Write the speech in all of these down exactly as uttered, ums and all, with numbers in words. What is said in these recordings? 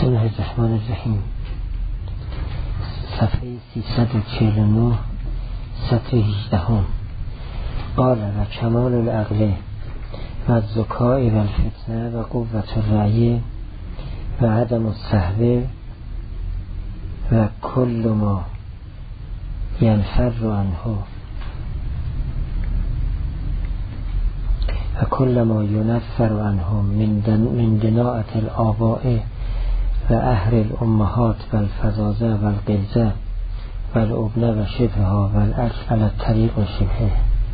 بسم الله الرحمن الرحیم. صفحه سیصد و چهل و نه، سطر هجده. قال و کمال العقل و الذکاء و الفتنه و قوت الرأی و عدم السهو و کل ما ینفر عنه و کل ما ینفر عنه من دناءة الآباء و اهر الامهات و الفظاظه و الغلظه و الابنه و شبه ها و الاکل على الطریق و شبهه.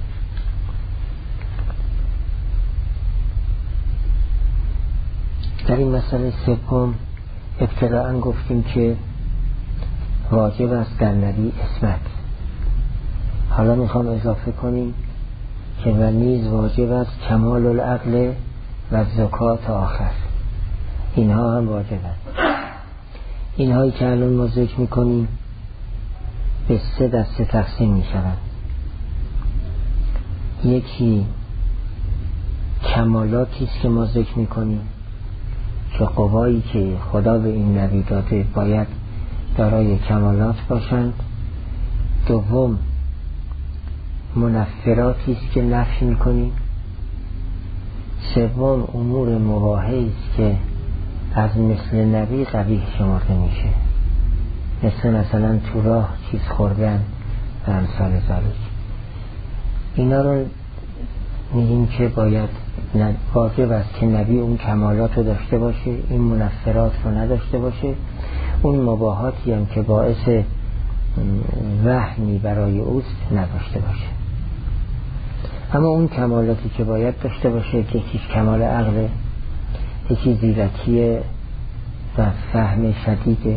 در این مسئله سوم ابتداءً گفتیم که واجب است در نبی عصمت. حالا میخوام اضافه کنیم که و نیز واجب است کمال العقل و زکات آخر. اینها هم واجب است. اینهایی که الان ما ذکر میکنیم به سه دسته تقسیم میشوند. یکی کمالاتی است که ما ذکر میکنیم که قوایی که خدا به این نبی داده باید دارای کمالات باشند. دوم منفراتی است که نفی میکنیم. سوم امور مباحی است که از مثل نبی قبیح شمرده میشه، مثل مثلا تو راه چیز خوردن و امثال ذالک. اینا رو میگیم که باید واجب است که نبی اون کمالات رو داشته باشه، این منفرات رو نداشته باشه. اون مباحاتی هم که باعث وهمی برای اوست نداشته باشه. اما اون کمالاتی که باید داشته باشه، یکیش کمال عقل، یکی زیرکی و فهم شدیده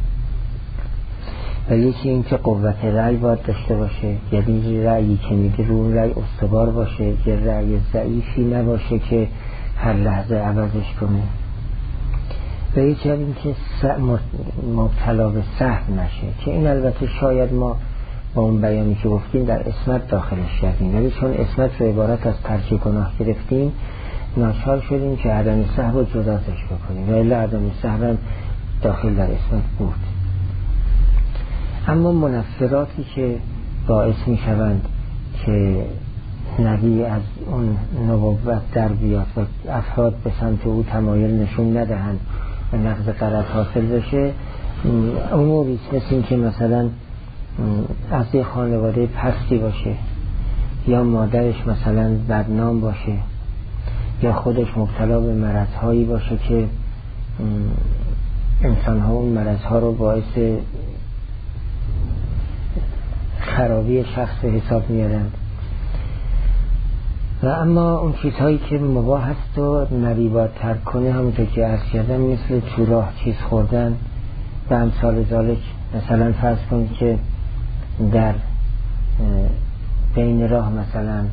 و یکی این که قوت رأی باید داشته باشه، یعنی رأیی که میگه رو اون رأی استوار باشه، یه رأی ضعیفی نباشه که هر لحظه عوضش کنه، و یکی این که مبتلا به سهو نشه، که این البته شاید ما با اون بیانی که گفتیم در عصمت داخلش کردیم، ولی چون عصمت رو عبارت از ترک گناه گرفتیم ناچار شدیم که عدم سهو رو جدازش بکنیم، و الا عدم سهو داخل در عصمت بود. اما منفراتی که باعث می شوند که نبی از اون نبوت در بیاد و افراد به سمت او تمایل نشون ندهند و نقض غرض حاصل بشه، اموری مثل این که مثلا از یه خانواده پستی باشه، یا مادرش مثلا بدنام باشه، یا خودش مبتلا به مرض‌هایی باشه که انسان‌ها اون مرض‌ها رو باعث خرابی شخص حساب میارند. و اما اون چیزهایی که مباح هست و نبی باید ترک کنه، همونطور که عرض کردم، مثل تو راه چیز خوردن و امثال ذالک. مثلا فرض کنید که در بین راه مثلا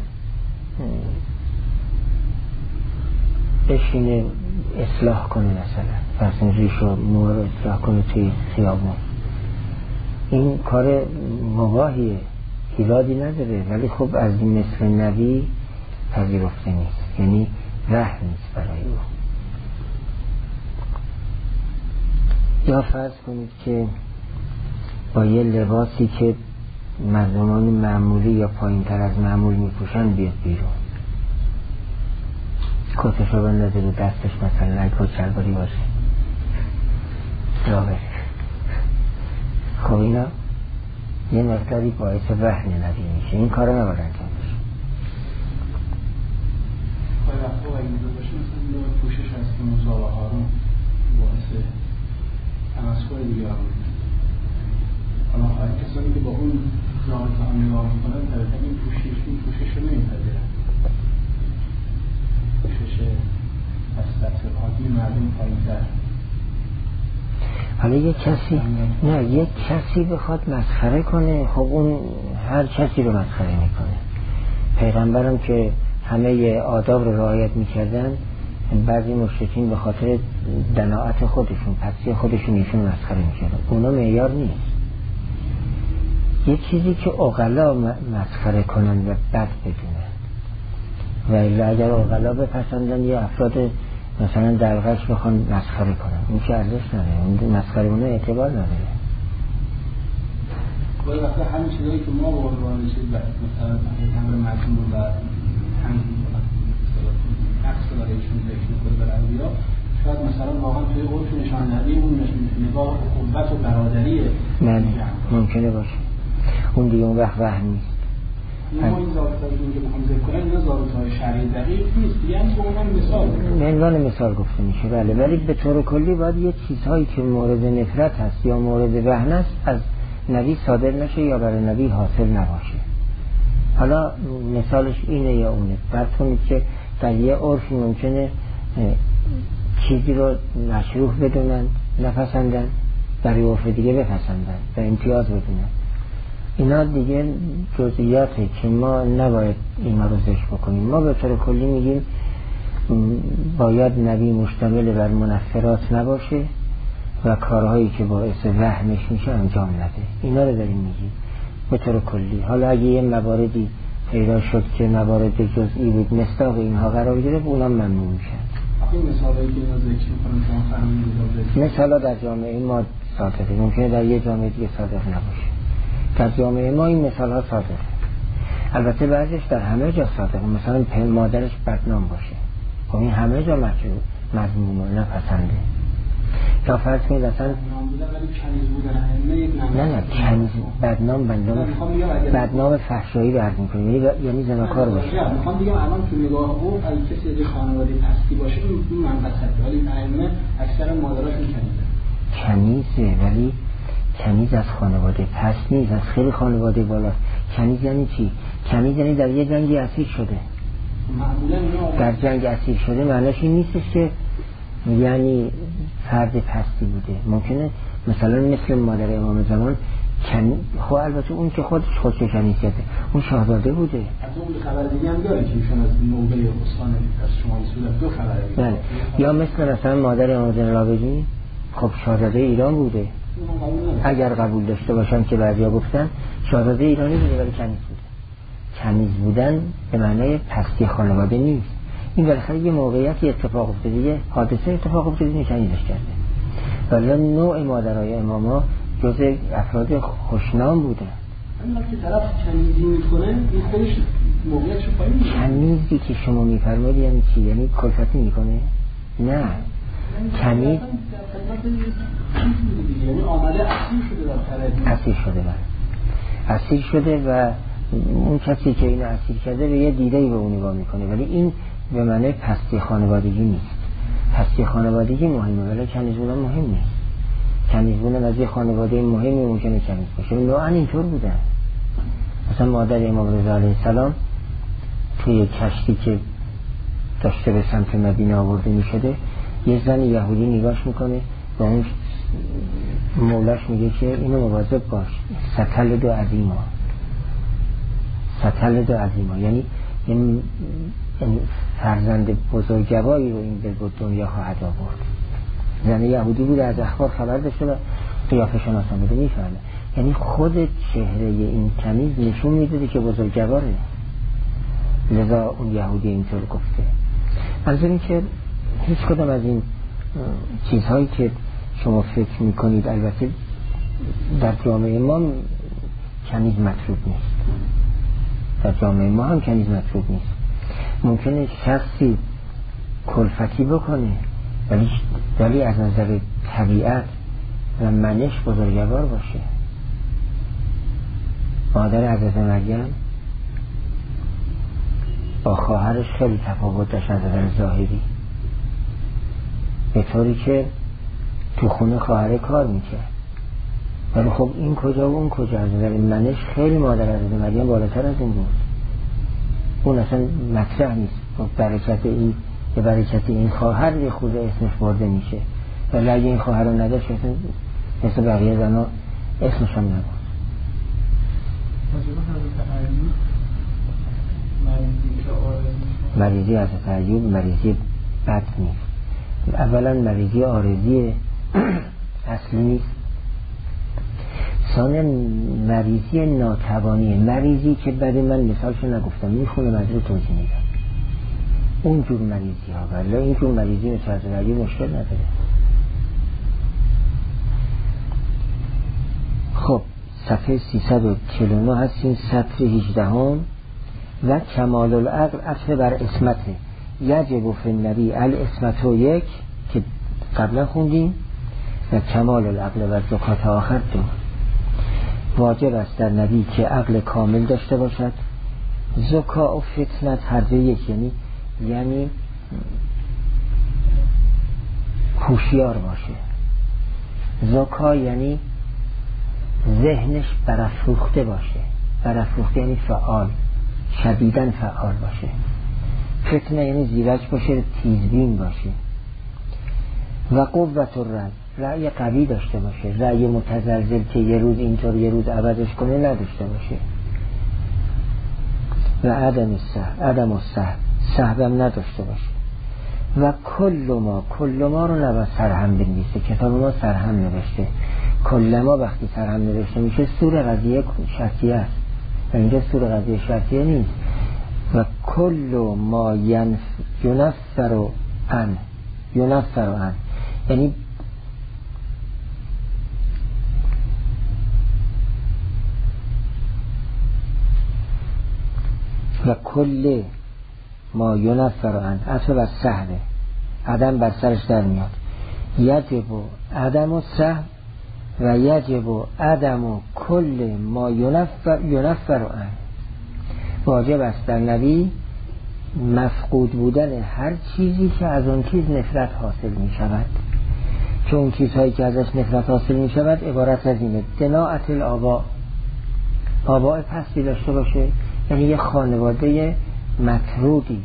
بشینه اصلاح کنه، مثلا فرض کنید ریش و مو رو اصلاح کنه توی خیابون. این کار مباحیه، ایرادی نداره، ولی خب از این مثل نبی پذیرفته نیست، یعنی رحم نیست برای او. یا فرض کنید که با یه لباسی که مردمان معمولی یا پایین تر از معمول میپوشن بیاد بیرون، کتش رو بندازه رو دستش، مثلا اگه کچلباری باشه را بره. خب اینا یه مقداری باعث وهن نبی میشه، این کار رو نباید انجام بشه. خواهی وقتا اگه میده باشه مثلا یه پوشش هست که مصابه ها رو باعث تمسکر دیگه هم میده. حالا خواهی کسانی که با اون رابطه هم نگاه میکنن طبعا این پوشش این پوشش رو نمیپذیرن، پوشش از سطح عادی مردم پایین تر. حالا یک کسی نه یک کسی بخواد مسخره کنه، خب اون هر کسی رو مسخره میکنه. پیغمبرم که همه آداب رو رعایت میکردن، بعضی مشرکین به خاطر دناعت خودشون، پسی خودشون ایشون مسخره میکردن. اونا معیار نیست. یک چیزی که عقلا مسخره کنن و بد بدونن، و اگر عقلا بپسندن یا افراد مثلا دلغش بخوان مسخره کنن، این که ارزش نداره، اون مسخره اونه اعتبار نداره. باید وقتا همین چیزایی که ما با عنوان چیز مثلا تمر مجموع و نقص برای ایشون ذکر میکنه در انبیا، شاید مثلا واقعا توی عرف نشان دهنده اون نگاه قوت و برادریه. نه ممکنه باشه، اون دیگه اون وقت وهم نیست. ما این ضابطه‌ای که میخوام ذکر کنم اینا ضابطه‌های شرعی دقیق نیست، یعنی به عنوان مثال به عنوان مثال گفته میشه. بله، ولی به طور کلی باید یه چیزهایی که مورد نفرت هست یا مورد وهن است از نبی صادر نشه یا برای نبی حاصل نباشه. حالا مثالش اینه یا اونه، فرض کنید که در یه عرفی ممکنه چیزی رو مشروع بدونن نپسندن، در عرف دیگه بپسندن و امتیاز بدونن. اینا دیگه جزئیاته که ما نباید اینا رو ذکر بکنیم. ما به طور کلی میگیم باید نبی مشتمل بر منفرات نباشه و کارهایی که باعث وهمش میشه انجام نده. اینا رو داریم میگیم به طور کلی. حالا اگه یه مواردی پیدا شد که موارد جزئی بود مصداق اینها قرار گرفت، اونا ممنوع میشن. این مثالایی که اینا ذکر میکنم شما فهمیدید؟ مثلا در جامعه ما صادقه، ممکنه در یه جامعه دیگه صادق نباشه. در جامعه ما این مثال ها صادقه، البته بعضیش در همه جا صادقه. مثلا مادرش بدنام باشه، خب این همه جا مذمومه نپسنده. یا فرض کنید اصلا نه نه کنیز بدنام بدنام بدنام فحشایی رو عرض میکنیم، یعنی یعنی زناکار باشه. میخوام بگم الان تو نگاه او اگه کسی از خانواده پستی باشه این منقصه، ولی ائمه اکثر مادراشون کنیزه. کنیزه ولی کنیز از خانواده پست نیست، از خیلی خانواده بالا. کنیز یعنی چی؟ کنیز یعنی در یه جنگی اسیر شده. در جنگ اسیر شده معنیش این نیستش که یعنی فرد پستی بوده. ممکنه مثلا مثل مادر امام زمان کنیز، خب البته اون که خودش خودشو کنیزیته، اون شاهزاده بوده. از اون خبر دیگه هم داره که ایشون از نوبه استان از شمالی سود دو خبره. بله. یا مثل مثلا مادر امام زمان رابعی، خب شاهزاده ایران بوده. اگر قبول داشته باشم که بعضیا گفتن شاهزاده ایرانی بوده ولی کنیز بوده. کنیز بودن به معنای پستی خانواده نیست. این بالاخره یه موقعیتی اتفاق افتاده، یه حادثه اتفاق افتاده این کنیزش کرده. ولی نوع مادرای اماما جزء افراد خوشنام بودن. اما که طرف کنیزی میکنه این خودش موقعیتش پایین میشه. کنیزی که شما میفرمایید یعنی چی؟ یعنی کلفتی میکنه؟ نه. کنیز یعنی آمده اسیر شده در طرف اسیر شده بله. اسیر شده و اون کسی که اینو اسیر کرده به یه دیده‌ای به اون نگاه میکنه، ولی این به معنی پستی خانوادگی نیست. پستی خانوادگی مهمه ولی کنیز بودن مهم نیست. کنیز بودن از یه خانواده مهمی ممکنه کنیز باشه. نوعاً اینطور بودن. مثلا مادر امام رضا علیه السلام توی کشتی که داشته به سمت مدینه آورده میشده، یه زن یهودی نگاش میکنه و اون مولاش میگه که اینو مواظب باش، ستل دو عظیما، ستل دو عظیما، یعنی این فرزند بزرگواری رو این به دنیا خواهد آورد. زن یهودی بود، از اخبار خبر داشته و قیافه شناسان بوده، میفهمه. یعنی خود چهره این کنیز نشون میده که بزرگواره، لذا اون یهودی اینطور گفته. منظور این که هیچ کدام از این چیزهایی که شما فکر میکنید البته در جامعه ما کنیز مطلوب نیست، در جامعه ما هم کنیز مطلوب نیست. ممکنه شخصی کلفتی بکنه ولی ولی از نظر طبیعت و منش بزرگوار باشه. مادر حضرت مریم با خواهرش خیلی تفاوت داشت از نظر ظاهری، به طوری که تو خونه خواهر کار میکرد، ولی خب این کجا و اون کجا. از نظر منش خیلی مادر حضرت مریم بالاتر از این بود. اون اصلا مطرح نیست. برکت این به برکت این خواهر یه خود اسمش برده میشه، ولی اگه این خواهر رو نداشت مثل بقیه زنها اسمش هم نبود. مریضی حضرت ایوب مریضی بد نیست. اولا مریضی عارضی اصلی نیست، ثانیا مریضی ناتوانی، مریضی که بعد من مثالشو نگفتم میخونه مجرد توضیح میدم. اون جور مریضی ها، ولی این جور مریضی متعددی مشکل نداره. خب صفحه سیصد و چهل و نه هستیم، سطر هجده هم. و کمال العقل عطف بر اسمته، یجب فی النبی الاسمت و یک که قبلا خوندیم، و کمال العقل و زکات آخر دو. واجب است در نبی که عقل کامل داشته باشد. زکا و فتنت هر دو یک، یعنی یعنی هوشیار باشه. زکا یعنی ذهنش برافروخته باشه، برافروخته یعنی فعال، شدیداً فعال باشه. فتنه یعنی زیرک باشه، تیزبین باشه. و قوت الرأی، رأی قوی داشته باشه، رأی متزلزل که یه روز اینطور یه روز عوضش کنه نداشته باشه. و عدم السهو، عدم السهو، سهوم نداشته باشه. و کل ما، کل ما رو نباید سرهم بنویسه، کتاب ما سرهم نوشته. کل ما وقتی سرهم نوشته میشه سور قضیه شرطیه است و اینجا سور قضیه شرطیه نیست. و کل ما ینف ینفر عن، ینفر عن یعنی و کل ما ینفر عن عطف بر سهوه، عدم بر سرش در میاد. یجب و عدم و سهو و یجب و عدم و کل ما ینفر ینفر عن. واجب است در نبی مفقود بودن هر چیزی که از اون چیز نفرت حاصل می شود. چون چیزهایی که ازش نفرت حاصل می شود عبارت از اینه: دناعت الآبا، آباء پستی داشته باشه، یعنی یه خانواده مطرودی.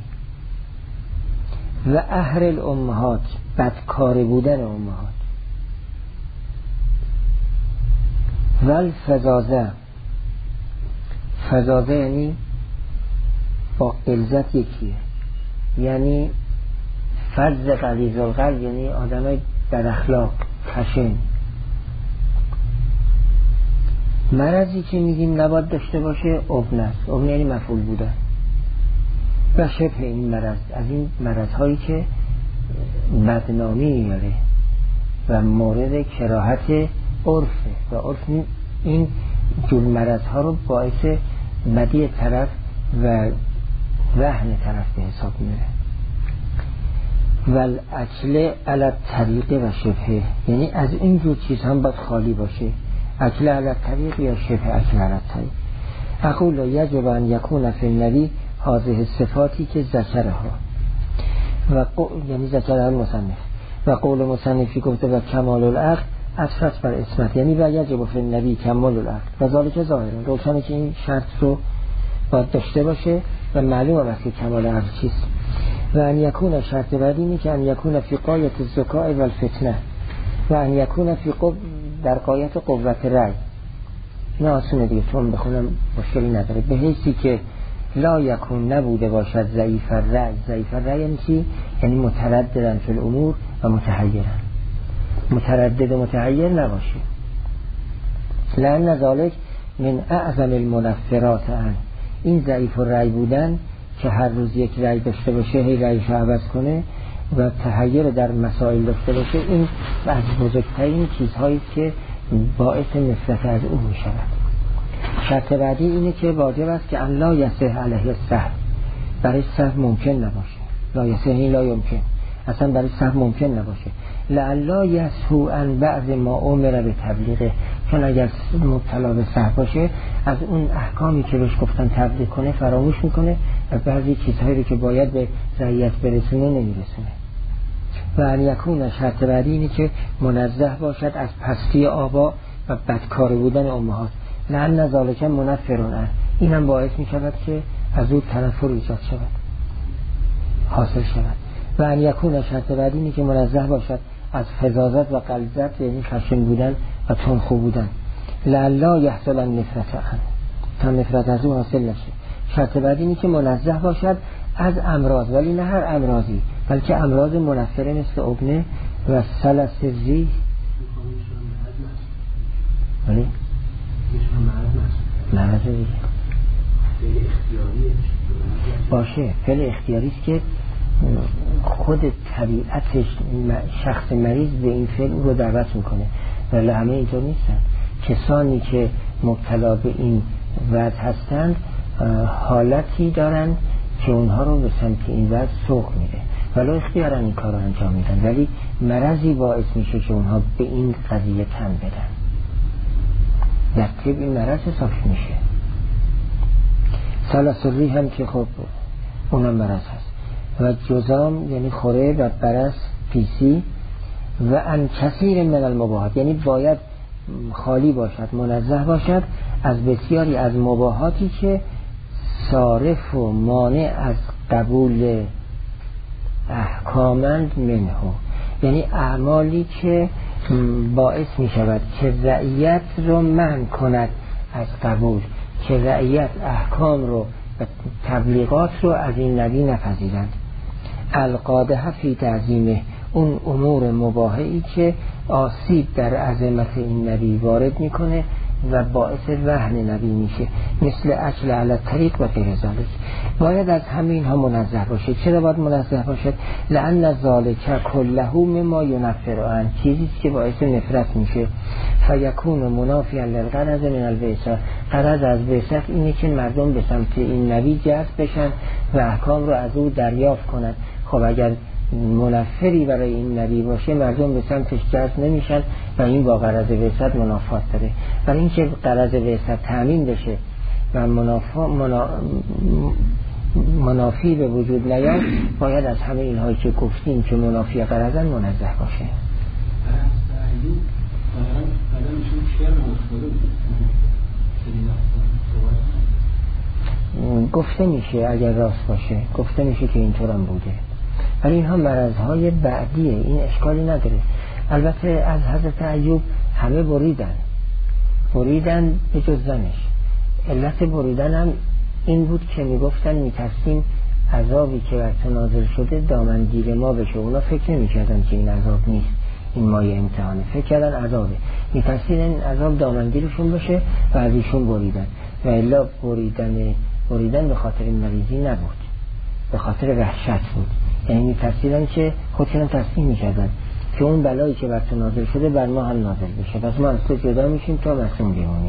و اهر الامهات، بدکار بودن امهات. و الفزازه، فزازه یعنی با غلظت یکیه، یعنی فز غلیظ القلب، یعنی آدم بد اخلاق، خشن. مرضی که میگیم نباید داشته باشه ابن است، ابن یعنی مفعول بودن. و شبه این مرض، از این مرض هایی که بدنامی میاره و مورد کراهت عرفه و عرف این جور مرض ها رو باعث بدی طرف و وهن طرف به حساب میاره. و الاکل علی الطریق و شبه، یعنی از این جور چیز هم باید خالی باشه. اکل علی الطریق یا شبه اکل علی الطریق. اقول یجب ان یکون فی النبی هذه صفاتی که ذکرها و قو... یعنی ذکرها مصنف. و قول مصنفی گفته و کمال العقل اصفت بر اسمت، یعنی و یجب فی النبی کمال العقل و ذالک ظاهره، روشنه که این شرط رو باید داشته باشه و معلوم است که کمال عقل چیست. و ان یکون شرط بعدی اینه که ان یکون فی قایت الذکاء و الفتنه و ان یکون فی قو... در قایت قوت رأی. نه آسونه دیگه، چون بخونم مشکلی نداره. به حیثی که لا یکون نبوده باشد ضعیف الرأی. ضعیف الرأی یعنی چی؟ یعنی مترددن فی الامور و متحیرن، متردد و متحیر نباشه. لأن ذلک من اعظم المنفرات عن، این ضعیف الرأی بودن که هر روز یک رأی داشته باشه، هی رأیش عوض کنه و تحیر در مسائل داشته باشه، این از بزرگترین چیزهایی که باعث نفرت از او می شود. شرط بعدی اینه که واجب است که ان لا یصح علیه السهو، برای سهو ممکن نباشه. لا یصح این لا یمکن، اصلا برای سهو ممکن نباشه. لعلا یسهو عن بعض ما امر به تبلیغه، چون اگر مبتلا به سهو باشه از اون احکامی که بهش گفتن تبلیغ کنه فراموش میکنه و بعضی چیزهایی که باید به رعیت برسونه نمیرسونه. و ان یکون شرط بعدی اینه که منزه باشد از پستی آبا و بدکار بودن امهات. لأن ذالک منفرون عن، این هم باعث می شود که از او تنفر ایجاد شود، حاصل شود. و ان یکون شرط بعدی اینه که منزه باشد از فزازت و غلظت، یعنی خشن بودن و تندخو بودن. لعلا یحصل النفرت عن، تا نفرت از او حاصل نشه. شرط بعدی اینه که منزه باشد از امراض، ولی نه هر امراضی، بلکه امراض منفره مثل عقنه و سلس ریح. ولی مرض دیگه باشه، فعل اختیاری است که خود طبیعتش شخص مریض به این فعل رو دعوت میکنه، ولی همه اینطور نیستن. کسانی که مبتلا به این وضع هستند حالتی دارن که اونها رو به سمت این وضع سوق میده، ولو اختیارا این کار رو انجام میدن، ولی مرضی باعث میشه که اونها به این قضیه تن بدن، در طب این مرض حساب میشه. سلاسلی هم که خب اونم مرض هست، و جزام یعنی خوره و برس پیسی، و ان کثیر من المباحات یعنی باید خالی باشد، منزه باشد از بسیاری از مباحاتی که صارف و مانع از قبول احکامند منه، یعنی اعمالی که باعث می شود که رعیت رو منع کند از قبول، که رعیت احکام رو و تبلیغات رو از این نبی نپذیرند. القادح فی تعظیمه، اون امور مباحی که آسیب در عظمت این نبی وارد میکنه و باعث وهن نبی میشه، مثل اکل علی طریق و غیر ذالک. باید از همین ها منزه باشه. چرا باید منزه باشد؟ لأن ذالک کله مما ینفر عن، چیزی که باعث نفرت میشه. فیکون منافیا للغرض من البعثة، غرض از بعثت اینه که مردم به سمت این نبی جذب بشن و احکام رو از او دریافت کنن. خب اگر منفری برای این نبی باشه مردم به سمتش جذب نمیشن و این با غرض بعثت منافات داره. برای اینکه غرض بعثت تامین بشه و منافع منا... منافی به وجود نیاد، باید از همه اینهایی که گفتیم که منافی غرضن منزه باشه. گفته میشه اگر راست باشه، گفته میشه که اینطور هم بوده، ولی اینها مرضهای بعدیه، این اشکالی نداره. البته از حضرت ایوب همه بریدن بریدن به جز زنش. علت بریدن هم این بود که میگفتن میترسیم عذابی که بر تو نازل شده دامنگیر ما بشه. اونا فکر نمیکردن که این عذاب نیست، این مایه امتحانه، فکر کردن عذابه، میترسید این عذاب دامنگیرشون بشه و از ایشون بریدن. و الا بریدن بریدن به خاطر مریضی نبود، به خاطر وحشت بود. یعنی میترسیدن که خودشون تسلیم میکردن که اون بلایی که بر تو نازل شده بر ما هم نازل بشه، پس ما از تو جدا میشیم تا معصوم بمونیم.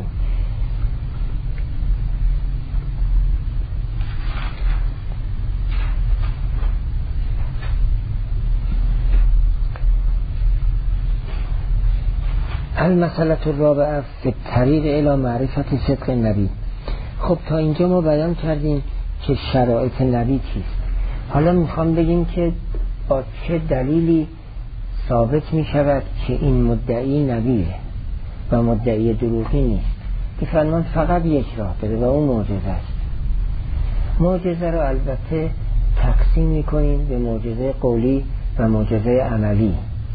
المسئله الرابعه فی الطریق الی معرفت صدق نبی. خب تا اینجا ما بیان کردیم که شرایط نبی چیست. حالا میخوام بگیم که با چه دلیلی ثابت میشود که این مدعی نبیه و مدعی دروغی نیست. این فرمان فقط یک راه داره و اون معجزه است. معجزه رو البته تقسیم میکنیم به معجزه قولی و معجزه عملی.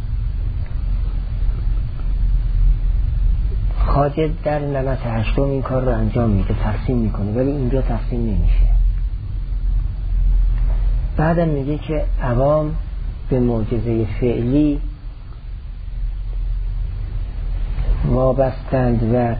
خواجه در نمط هشتم این کار رو انجام میده، تقسیم میکنه، ولی اینجا تقسیم نمیشه. بعدم میگه که عوام به معجزه فعلی وابستند و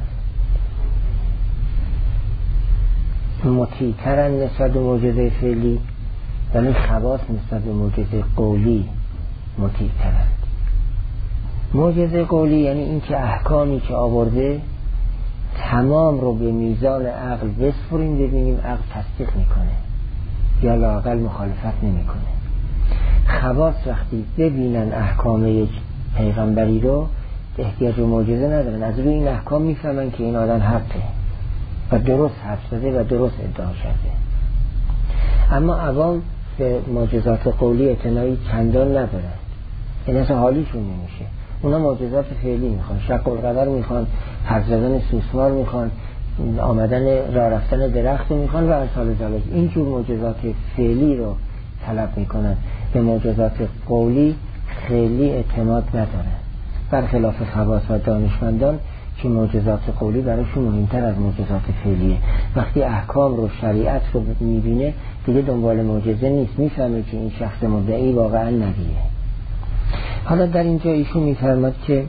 مطیع‌ترن نسبت به معجزه فعلی، ولی خواص نسبت به معجزه قولی مطیع‌ترند. معجزه قولی یعنی این که احکامی که آورده تمام رو به میزان عقل بسپریم ببینیم عقل تصدیق میکنه یا لااقل مخالفت نمیکنه. خواص وقتی ببینن احکام یک پیغمبری رو احتیاج به معجزه ندارن، از روی این احکام میفهمن که این آدم حقه و درست حرف زده و درست ادعا کرده. اما عوام به معجزات قولی اعتنایی چندان ندارن، این اصلا حالیشون نمیشه. اونا معجزات فعلی میخوان، شق القدر میخوان، حرف زدن سوسمار میخوان، آمدن راه رفتن درخت میخوان و امثال ذالک. اینجور معجزات فعلی رو طلب میکنن، به معجزات قولی خیلی اعتماد ندارن، برخلاف خواص و دانشمندان که معجزات قولی برایشون مهمتر از معجزات فعلیه. وقتی احکام رو شریعت رو میبینه دیگه دنبال معجزه نیست، میفهمه که این شخص مدعی واقعا نبیه. حالا در اینجا ایشون میفرماد که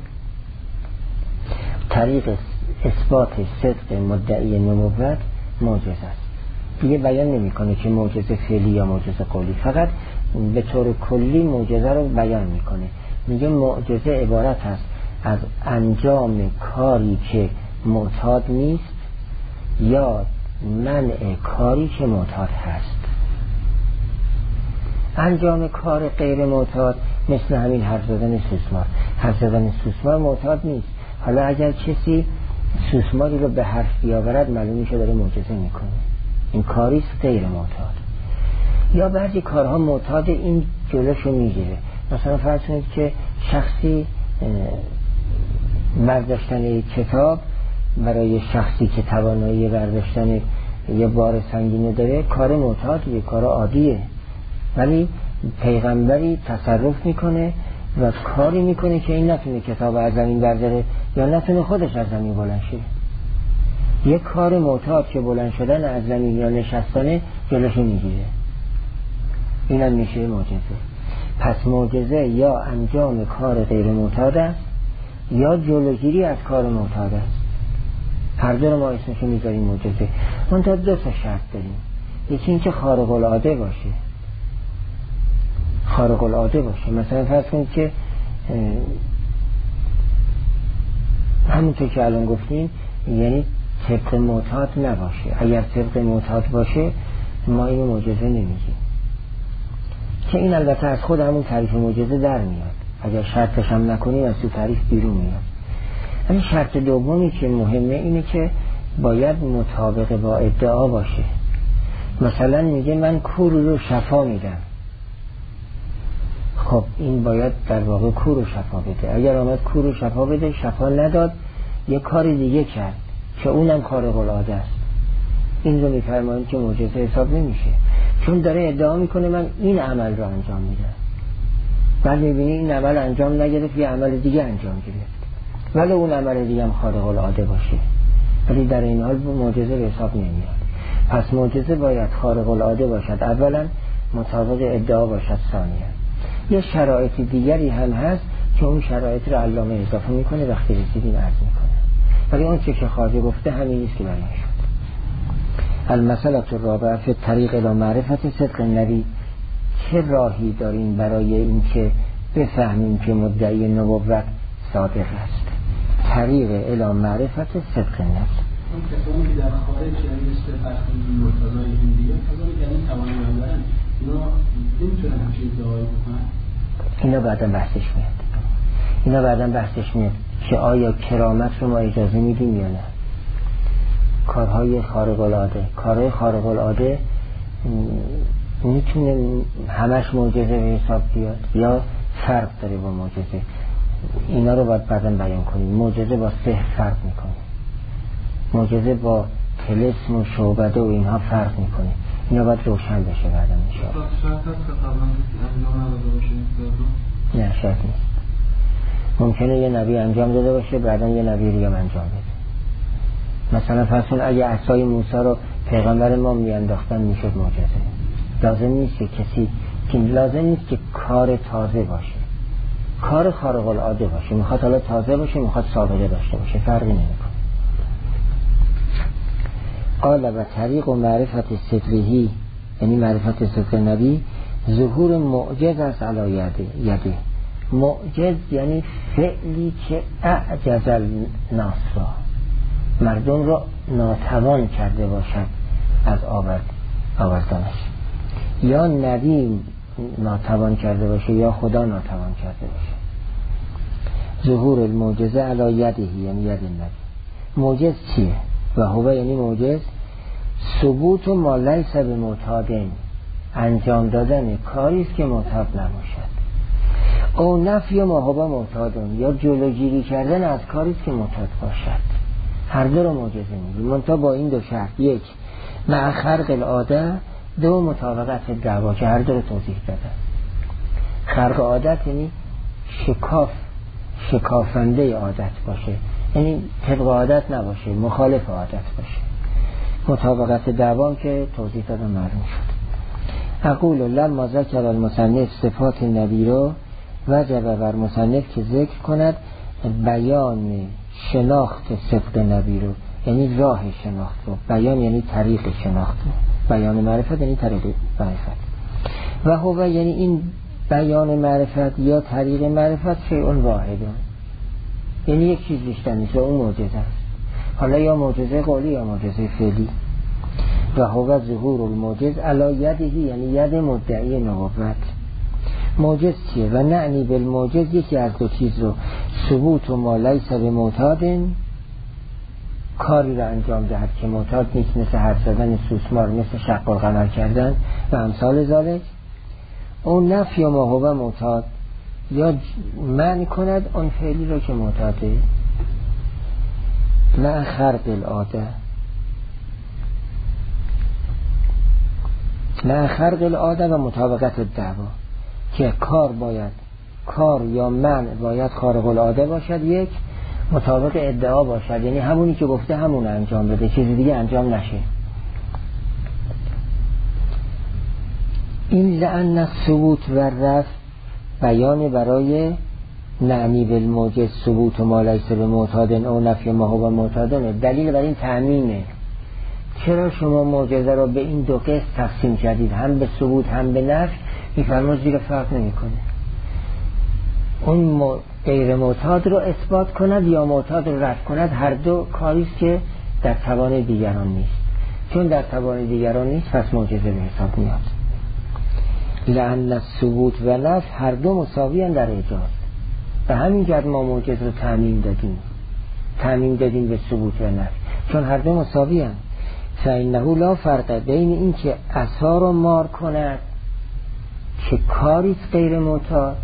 طریق اثبات صدق مدعی نبوت معجزه است. دیگه بیان نمیکنه که معجزه فعلی یا معجزه قولی، فقط به طور کلی معجزه رو بیان میکنه. میگه معجزه عبارت هست از انجام کاری که معتاد نیست یا منع کاری که معتاد هست. انجام کار غیر معتاد مثل همین حرف زدن سوسمار. حرف زدن سوسمار معتاد نیست. حالا اگر کسی سوسماری رو به حرف بیاورد معلوم میشه داره معجزه میکنه، این کاریست غیر معتاد. یا بعضی کارها معتاد، این جلوشو میگیره. مثلا فرض کنید که شخصی برداشتن کتاب برای شخصی که توانایی برداشتن یه بار سنگینی داره کار معتاد، یه کار عادیه، ولی پیغمبری تصرف میکنه و کاری میکنه که این نتونه کتاب از زمین برداره یا نتونه خودش از زمین بلند شه. یه کار معتاد که بلند شدن از زمین یا نشستنه جلوشو میگیره، اینم میشه معجزه. پس معجزه یا انجام کار غیر معتاد است یا جلوگیری از کار معتاد است. هر دو رو ما اسمشو میذاریم معجزه. اون تا دو تا شرط داریم. یکی این که خارق العاده باشه، خارق العاده باشه. مثلا فرض کنید که همونطور که الان گفتیم، یعنی طبق معتاد نباشه. اگر طبق معتاد باشه ما اینو معجزه نمیگیم، که این البته از خود همون تعریف معجزه در میاد. اگر شرطش هم نکنیم از تو تعریف بیرون میاد. اما شرط دومی که مهمه اینه که باید مطابق با ادعا باشه. مثلا میگه من کور رو شفا میدم، خب این باید در واقع کور رو شفا بده. اگر آمد کور رو شفا بده، شفا نداد، یه کار دیگه کرد که اونم خارق العاده است، این رو میفرماییم که معجزه حساب نمیشه، چون داره ادعا میکنه من این عمل رو انجام میدم. بعد میبینی این عمل انجام نگرفت، یه عمل دیگه انجام گرفت، ولی اون عمل دیگه هم خارق العاده باشه، ولی در این حال معجزه به حساب نمیاد. پس معجزه باید خارق العاده باشد، اولا مطابق ادعا باشد، ثانیا یه شرایط دیگری هم هست که اون شرایط رو علامه اضافه میکنه وقتی رسیدیم عرض میکنه، ولی اون چه که خواهی گفته همین نیست که بیان شد. المسئله الرابعه فی طریق الی معرفت صدق النبی. چه راهی داریم برای این که بفهمیم که مدعی نبوت صادق است؟ طریق الی معرفت صدق النبی. اون کسانی که در خارج یعنی مثل فرقی مرتضای هندیه کسانی که این توانایی دارن، اینا نمیتونن همچین ادعایی بکنن؟ اینا بعدا بحثش میاد. اینا بعدا بحثش میاد که آیا کرامت رو ما اجازه میدیم یا نه. کارهای خارق العاده، کارهای خارق العاده میتونه همش معجزه به حساب بیاد یا فرق داره با معجزه. اینا رو باید بعدا بیان کنیم. معجزه با سحر فرق میکنه، معجزه با طلسم و شعبده و اینها فرق میکنه. اینا باید روشن بشه بعدا میشه. شرط هست که قبلا انجام نداده باشه؟ نه شرط نیست. ممکنه یه نبی انجام داده باشه بعدا یه نبی دیگه انجام بده. مثلا فرض کن اگه عصای موسی رو پیغمبر ما میانداختن میشد معجزه. لازم نیست که کسی که لازم نیست که کار تازه باشه، کار خارق العاده باشه. میخواد حالا تازه باشه، میخواد سابقه داشته باشه، فرقی نمیکنه. قال و طریق و معرفت صدقهی، یعنی معرفت صدق نبی، ظهور معجز است علی یده. معجز یعنی فعلی که اعجز الناس را، مردم را ناتوان کرده باشد از آورد آوردنش، یا نبی ناتوان کرده باشه یا خدا ناتوان کرده باشه. ظهور المعجزه علی یده یعنی ید نبی. معجز چیه؟ و هو یعنی معجز ثبوت ما لیس بمعتادن، انجام دادن کاری است که معتاد نباشد. او نفی ما هو معتادن، یا جلوگیری کردن از کاری است که معتاد باشد. هر دو رو معجزه میگیم، منتها با این دو شرط: یک مع خرق العاده، دو مطابقت دعوا که هر دو رو توضیح دادن. خرق عادت یعنی شکاف شکافنده عادت باشه، یعنی طبق عادت نباشه، مخالف عادت باشه. مطابقت دعوام که توضیح دادم معلوم شد. اقول لما ذکر المصنف صفات نبی رو وجب بر مصنف که ذکر کند بیان شناخت صدق نبی رو، یعنی راه شناخت رو. بیان یعنی طریق شناخت رو. بیان معرفت یعنی طریق معرفت. و هو یعنی این بیان معرفت یا طریق معرفت شیء واحد، یعنی یک چیز بیشتر نیست و اون معجزه است. حالا یا معجزه قولی یا معجزه فعلی. و هو ظهور المعجز علی یده، یعنی ید مدعی نبوت. معجز چیه؟ و نعنی بالمعجز یکی از دو چیز رو، ثبوت و ما لیس بمعتاد، کاری را انجام دهد که معتاد نیست، مثل حرف زدن سوسمار، مثل شق القمر کردن و امثال ذالک. اون نفی ما هو معتاد، یا منع کند آن فعلی را که معتاده. مع خرق العاده، مع خرق العاده و مطابقت الدعوا، که کار باید کار یا منع باید خارق العاده باشد، یک مطابق ادعا باشد، یعنی همونی که گفته همون انجام بده، چیزی دیگه انجام نشه. این لأن الثبوت و رفع بیان برای نعنی بالموجز ثبوت و ما لیس بمعتاد او نفی ما هو معتاد. دلیل بر این تعمیمه. چرا شما معجزه را به این دو قسم تقسیم کردید، هم به ثبوت هم به نفی؟ میفرماید زیر فرق نمیکنه. اون غیر معتاد رو اثبات کند یا معتاد رو رفع کند، هر دو کاریست که در توان دیگران نیست. چون در توان دیگران نیست پس معجزه به حساب میاد. لأن الثبوت و نفی هر دو مساوی در ایجاز، و همین جد ما معجزه رو تعمیم دادیم تعمیم دادیم به ثبوت و نفی، چون هر دو مساوی هم. فإنه لا فرق بین این که عصا رو مار کند که کاریست غیر معتاد،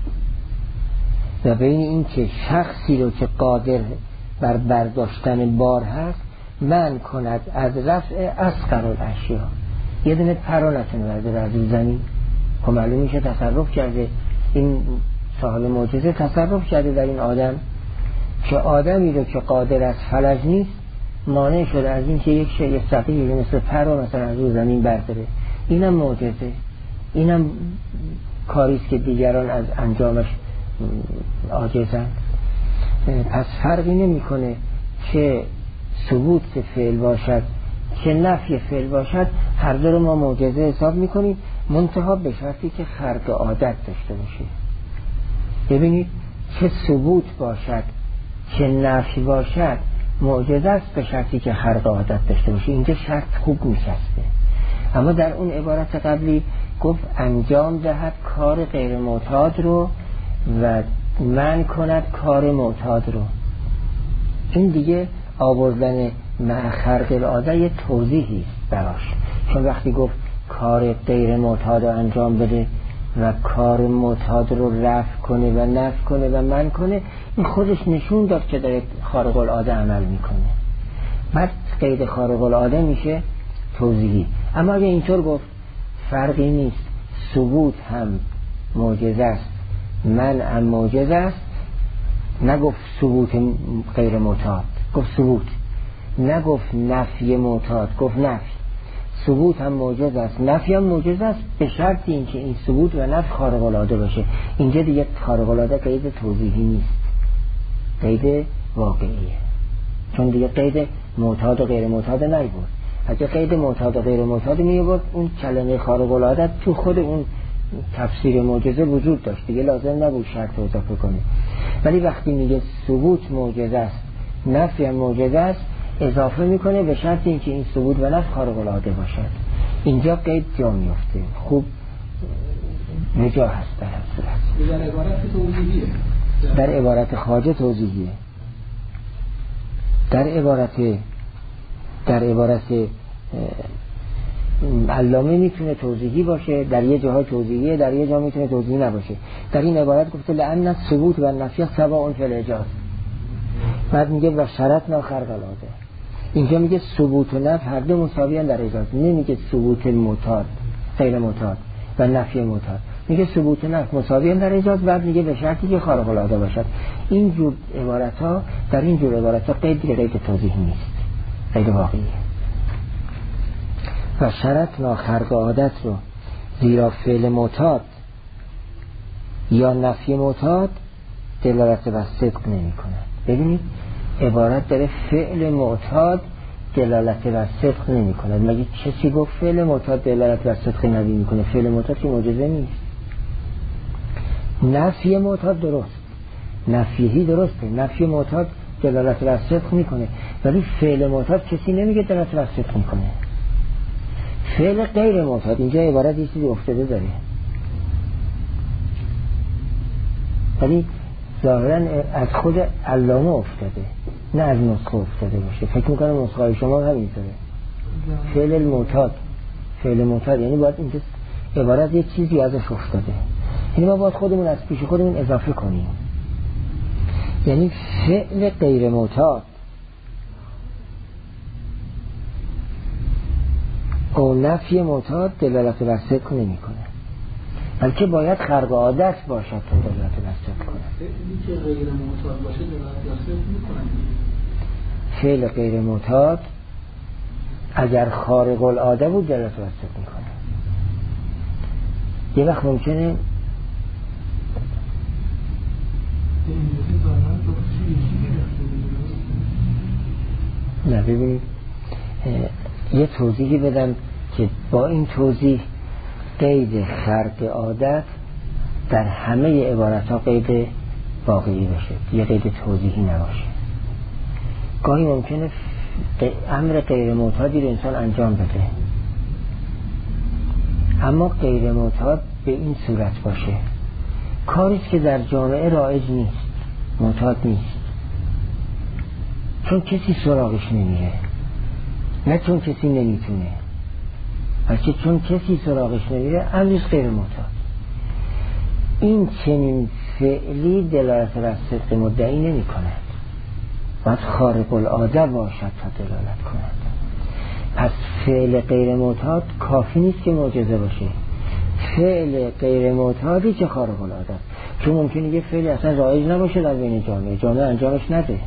و بین این که شخصی رو که قادر بر برداشتن بار هست من کند از رفع اصغر الاشیا. یه دونه پرا نتونه برده بر زمین، خب معلوم میشه تصرف کرده. این صاحب معجزه تصرف کرده در این آدم، که آدمی رو که قادر از فلج نیست مانع شده از این که یک شیء ثقیل مثل پرا مثلا از روی زمین برداره. اینم معجزه، اینم کاریست که دیگران از انجامش عاجزند. پس فرقی نمیکنه که ثبوت فعل باشد که نفی فعل باشد، هر دو رو ما معجزه حساب میکنیم، منتها به شرطی که خرق عادت داشته باشه. ببینید که ثبوت باشد که نفی باشد معجزه است، به شرطی که خرق عادت داشته باشه. اینجا شرط خوب میشسته. اما در اون عبارت قبلی گفت انجام دهد کار غیر معتاد رو و من کند کار معتاد رو. این دیگه آوردن مع خرق العاده یه توضیحی است براش، چون وقتی گفت کار غیر معتاد رو انجام بده و کار معتاد رو رفع کنه و نفع کنه و من کنه، این خودش نشون داد که داره خارق العاده عمل میکنه. بعد قید خارق العاده میشه توضیحی. اما اگه اینطور گفت فرقی نیست، ثبوت هم معجزه است، من هم معجزه است، نگفت ثبوت غیر معتاد، گفت ثبوت، نگفت نفی معتاد، گفت نفی. ثبوت هم معجزه است، نفی هم معجزه است، به شرط اینکه این ثبوت و نفی خارق العاده باشه. اینجا دیگه خارق العاده قید توضیحی نیست، قید واقعیه، چون دیگه قید معتاد و غیر معتاد نیبود. اگه قید معتاد و غیر معتاد میبود، اون کلمه خارق العاده تو خود اون تفسیر معجزه وجود داشت، دیگه لازم نبود شرط اضافه کنه. ولی وقتی میگه ثبوت معجزه است، نفی هم معجزه است، اضافه میکنه به شرط اینکه این ثبوت و نفی خارق العاده باشد. اینجا قید جا میفته، خوب نجا هست در صورت. در عبارت توضیحیه، در عبارت خواجه توضیحیه، در عبارت در عبارت علامه میتونه توضیحی باشه، در یه جاهای توضیحیه، در یه جا میتونه توضیحی نباشه. در این عبارت گفته لأن الثبوت و النفی سواء فی الاجاز، بعد میگه و شرطنا خرق العاده. اینجا میگه ثبوت و نفی هر دو مساوی در اجاز، نمیگه ثبوت معتاد غیر معتاد و نفی معتاد، میگه ثبوت و نفی مساوی در اجاز، بعد میگه به شرطی که خارق العاده باشد. این جور عبارت ها، در این جور عبارت ها قید دیگه قید توضیحی نیست، قید واقعیه. و شرطنا خرق عادت رو، زیرا فعل معتاد یا نفی معتاد دلالت بر صدق نمی کنه. ببینید عبارت داره فعل معتاد دلالت بر صدق نمی کند. مگه کسی گفت فعل معتاد دلالت بر صدق نبی میکنه؟ فعل معتاد که معجزه نیست. نفی معتاد درست، نفیهی درسته، نفی معتاد دلالت بر صدق میکنه، ولی فعل معتاد کسی نمیگه دلالت بر صدق میکنه. فعل غیر معتاد اینجا عبارت یه چیزی افتاده داره، ولی ظاهرا از خود علامه افتاده، نه از نسخه افتاده باشه. فکر میکنم نسخه شما همینطوره. فعل المعتاد، فعل معتاد یعنی باید اینجا عبارت یه چیزی ازش افتاده، یعنی ما باید خودمون از پیش خودمون اضافه کنیم. یعنی فعل غیر معتاد او نفی معتاد دلالت بر صدق نمی کنه، بلکه باید خرق عادت باشد تا دلالت بر صدق کنه. فعلی که غیر معتاد باشه دلالت بر صدق میکنه. فعل غیر معتاد اگر خارق العاده بود دلالت بر صدق میکنه. یه وقت ممکنه نه ببینید یه توضیحی بدم که با این توضیح قید خرق عادت در همه عبارت ها قید واقعی باشه، یه قید توضیحی نباشه. گاهی ممکنه امر غیر معتادی رو انسان انجام بده، اما غیر معتاد به این صورت باشه، کاریست که در جامعه رایج نیست، معتاد نیست، چون کسی سراغش نمیره، نه چون کسی نمیتونه، بلکه چون کسی سراغش نمیره امرش غیر معتاد. این چنین فعلی دلالت بر صدق مدعی نمی کند، باید خارق العاده باشد تا دلالت کند. پس فعل غیر معتاد کافی نیست که معجزه باشه، فعل غیر معتادی که خارق العاده است، چون ممکنه یه فعلی اصلا رایج نباشه در بین جامعه، جامعه انجامش نده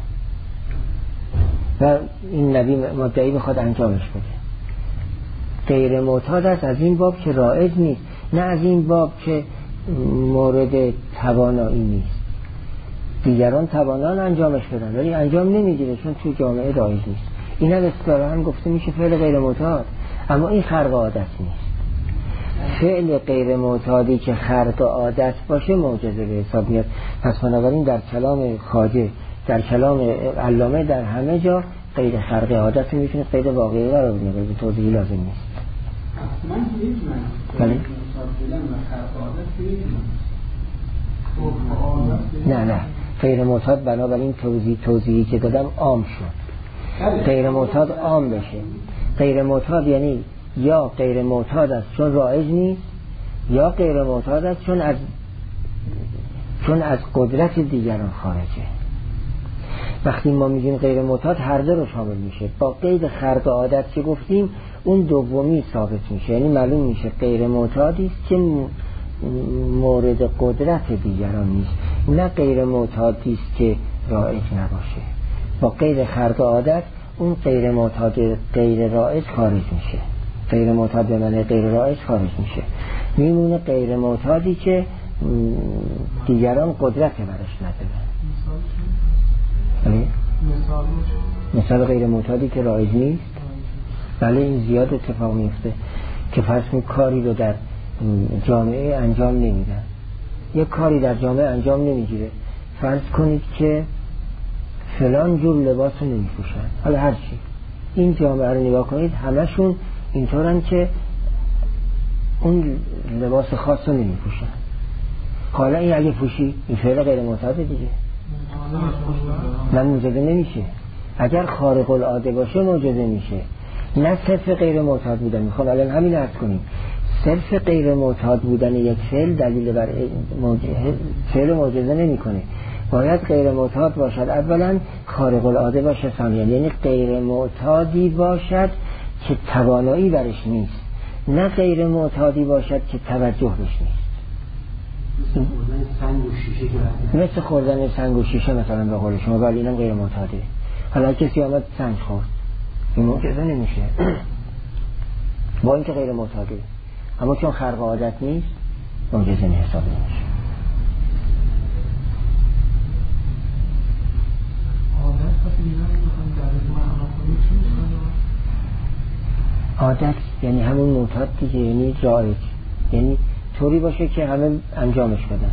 و این نبی مدعی بخواد انجامش بده. غیر معتاد است از این باب که رایج نیست، نه از این باب که مورد توانایی نیست. دیگران توانان انجامش بدن ولی انجام نمیگیره چون تو جامعه رایج نیست. این هم اصطلاحاً گفته میشه فعل غیر معتاد، اما این خرق عادت نیست. فعل غیر معتادی که خرق عادت باشه معجزه به حساب میاد. پس بنابراین در کلام خواجه، در کلام علامه، در همه جا غیر خرق عادت میتونه غیر واقعی قرار بگیره، به توضیحی لازم نیست. من نمیدونم بله نه نه غیر معتاد بنابراین توضیح توضیحی که دادم عام شد. غیر معتاد عام بشه. غیر معتاد یعنی یا غیر معتاد است چون رایج نیست، یا غیر معتاد است چون از چون از قدرت دیگران خارجه. وقتی ما میگیم غیر معتاد هر دو رو شامل میشه. با قید خرق عادت که گفتیم اون دومی ثابت میشه، یعنی معلوم میشه غیر معتادی است که مورد قدرت دیگران نیست، نه غیر معتادی است که رایج نباشه. با قید خرق عادت اون غیر معتاد غیر رایج خارج میشه، غیر معتاد به معنی غیر رایج خارج میشه، میمونه غیر معتادی که دیگران قدرت برش ندارن. مثال غیر معتادی که رایج نیست، بله این زیاد اتفاق میفته که پس می کاری رو در جامعه انجام نمیدن، یک کاری در جامعه انجام نمیگیره. فرض کنید که فلان جور لباس رو نمیپوشن، حالا هرچی، این جامعه رو نگاه کنید همشون اینطورن که اون لباس خاص رو نمیپوشن. حالا این اگه پوشی این فعل غیر معتاده دیگه، من معجزه نمیشه. اگر خارق العاده باشه معجزه میشه، نه صرف غیر معتاد بودن. میخوام الان همین عرض کنیم، صرف غیر معتاد بودن یک فعل دلیل بر فعل معجزه نمیکنه. باید غیر معتاد باشد اولا، خارق العاده باشه ثانیا، یعنی غیر معتادی باشد که توانایی برش نیست، نه غیر معتادی باشد که توجه بهش نیست. مثل خوردن سنگ و شیشه مثلا به قول شما، ولی اینم غیر معتاده. حالا کسی آمد سنگ خورد، این معجزه نمیشه با اینکه غیر معتاده، اما چون خرق عادت نیست معجزه حساب نمیشه. عادت پس میگم میخوام در معنا کنیم چی میشه؟ عادت یعنی همون معتاد دیگه، یعنی رایج، یعنی طوری باشه که همه انجامش بدن،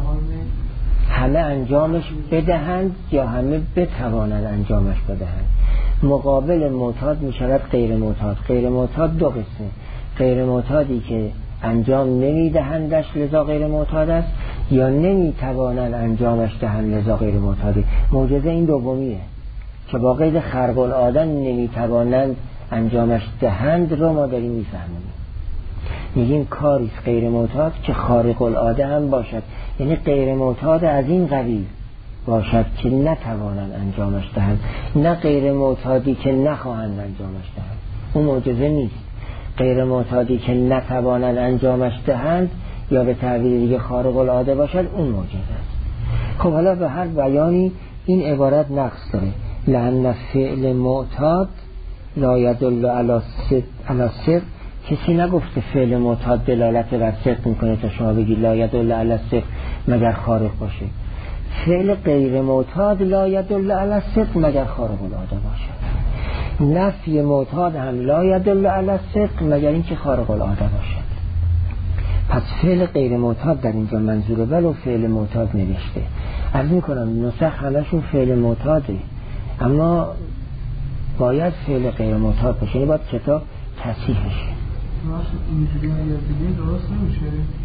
همه انجامش بدهند یا همه بتوانند انجامش بدهند. مقابل معتاد می شود غیر معتاد. غیر معتاد دو قسمه: غیر معتادی که انجام نمی دهندش لذا غیر معتاد است، یا نمی توانند انجامش دهند لذا غیر معتادی. معجزه این دومیه که با قید خرق العاده نمی توانند انجامش دهند رو ما داریم می فهمیم. میگیم کاریست غیر معتاد که خارق العاده هم باشد، یعنی غیر معتاد از این قبیل باشد که نتوانند انجامش دهند، نه غیر معتادی که نخواهند انجامش دهند. اون معجزه نیست. غیر معتادی که نتوانند انجامش دهند یا به تعبیر دیگه خارق العاده باشد، اون معجزه است. خب حالا به هر بیانی این عبارت نقص داره. لأن فعل معتاد لا يدل على صدق. کسی نگفته فعل معتاد دلالت بر صدق میکنه تا شما بگی لا يدل على صدق مگر خارق باشه. فعل غیر معتاد لا يدل على صدق مگر خارق العاده باشد. نفی معتاد هم لا يدل على صدق مگر اینکه خارق العاده باشد. پس فعل غیر معتاد در اینجا منظوره، ولو فعل معتاد نوشته. عرض میکنم نسخ همشون فعل معتاده، اما باید فعل غیر معتاد باشه، یعنی باید کتاب تصحیح بشه. اینجوری اگر دیگه درست نمیشه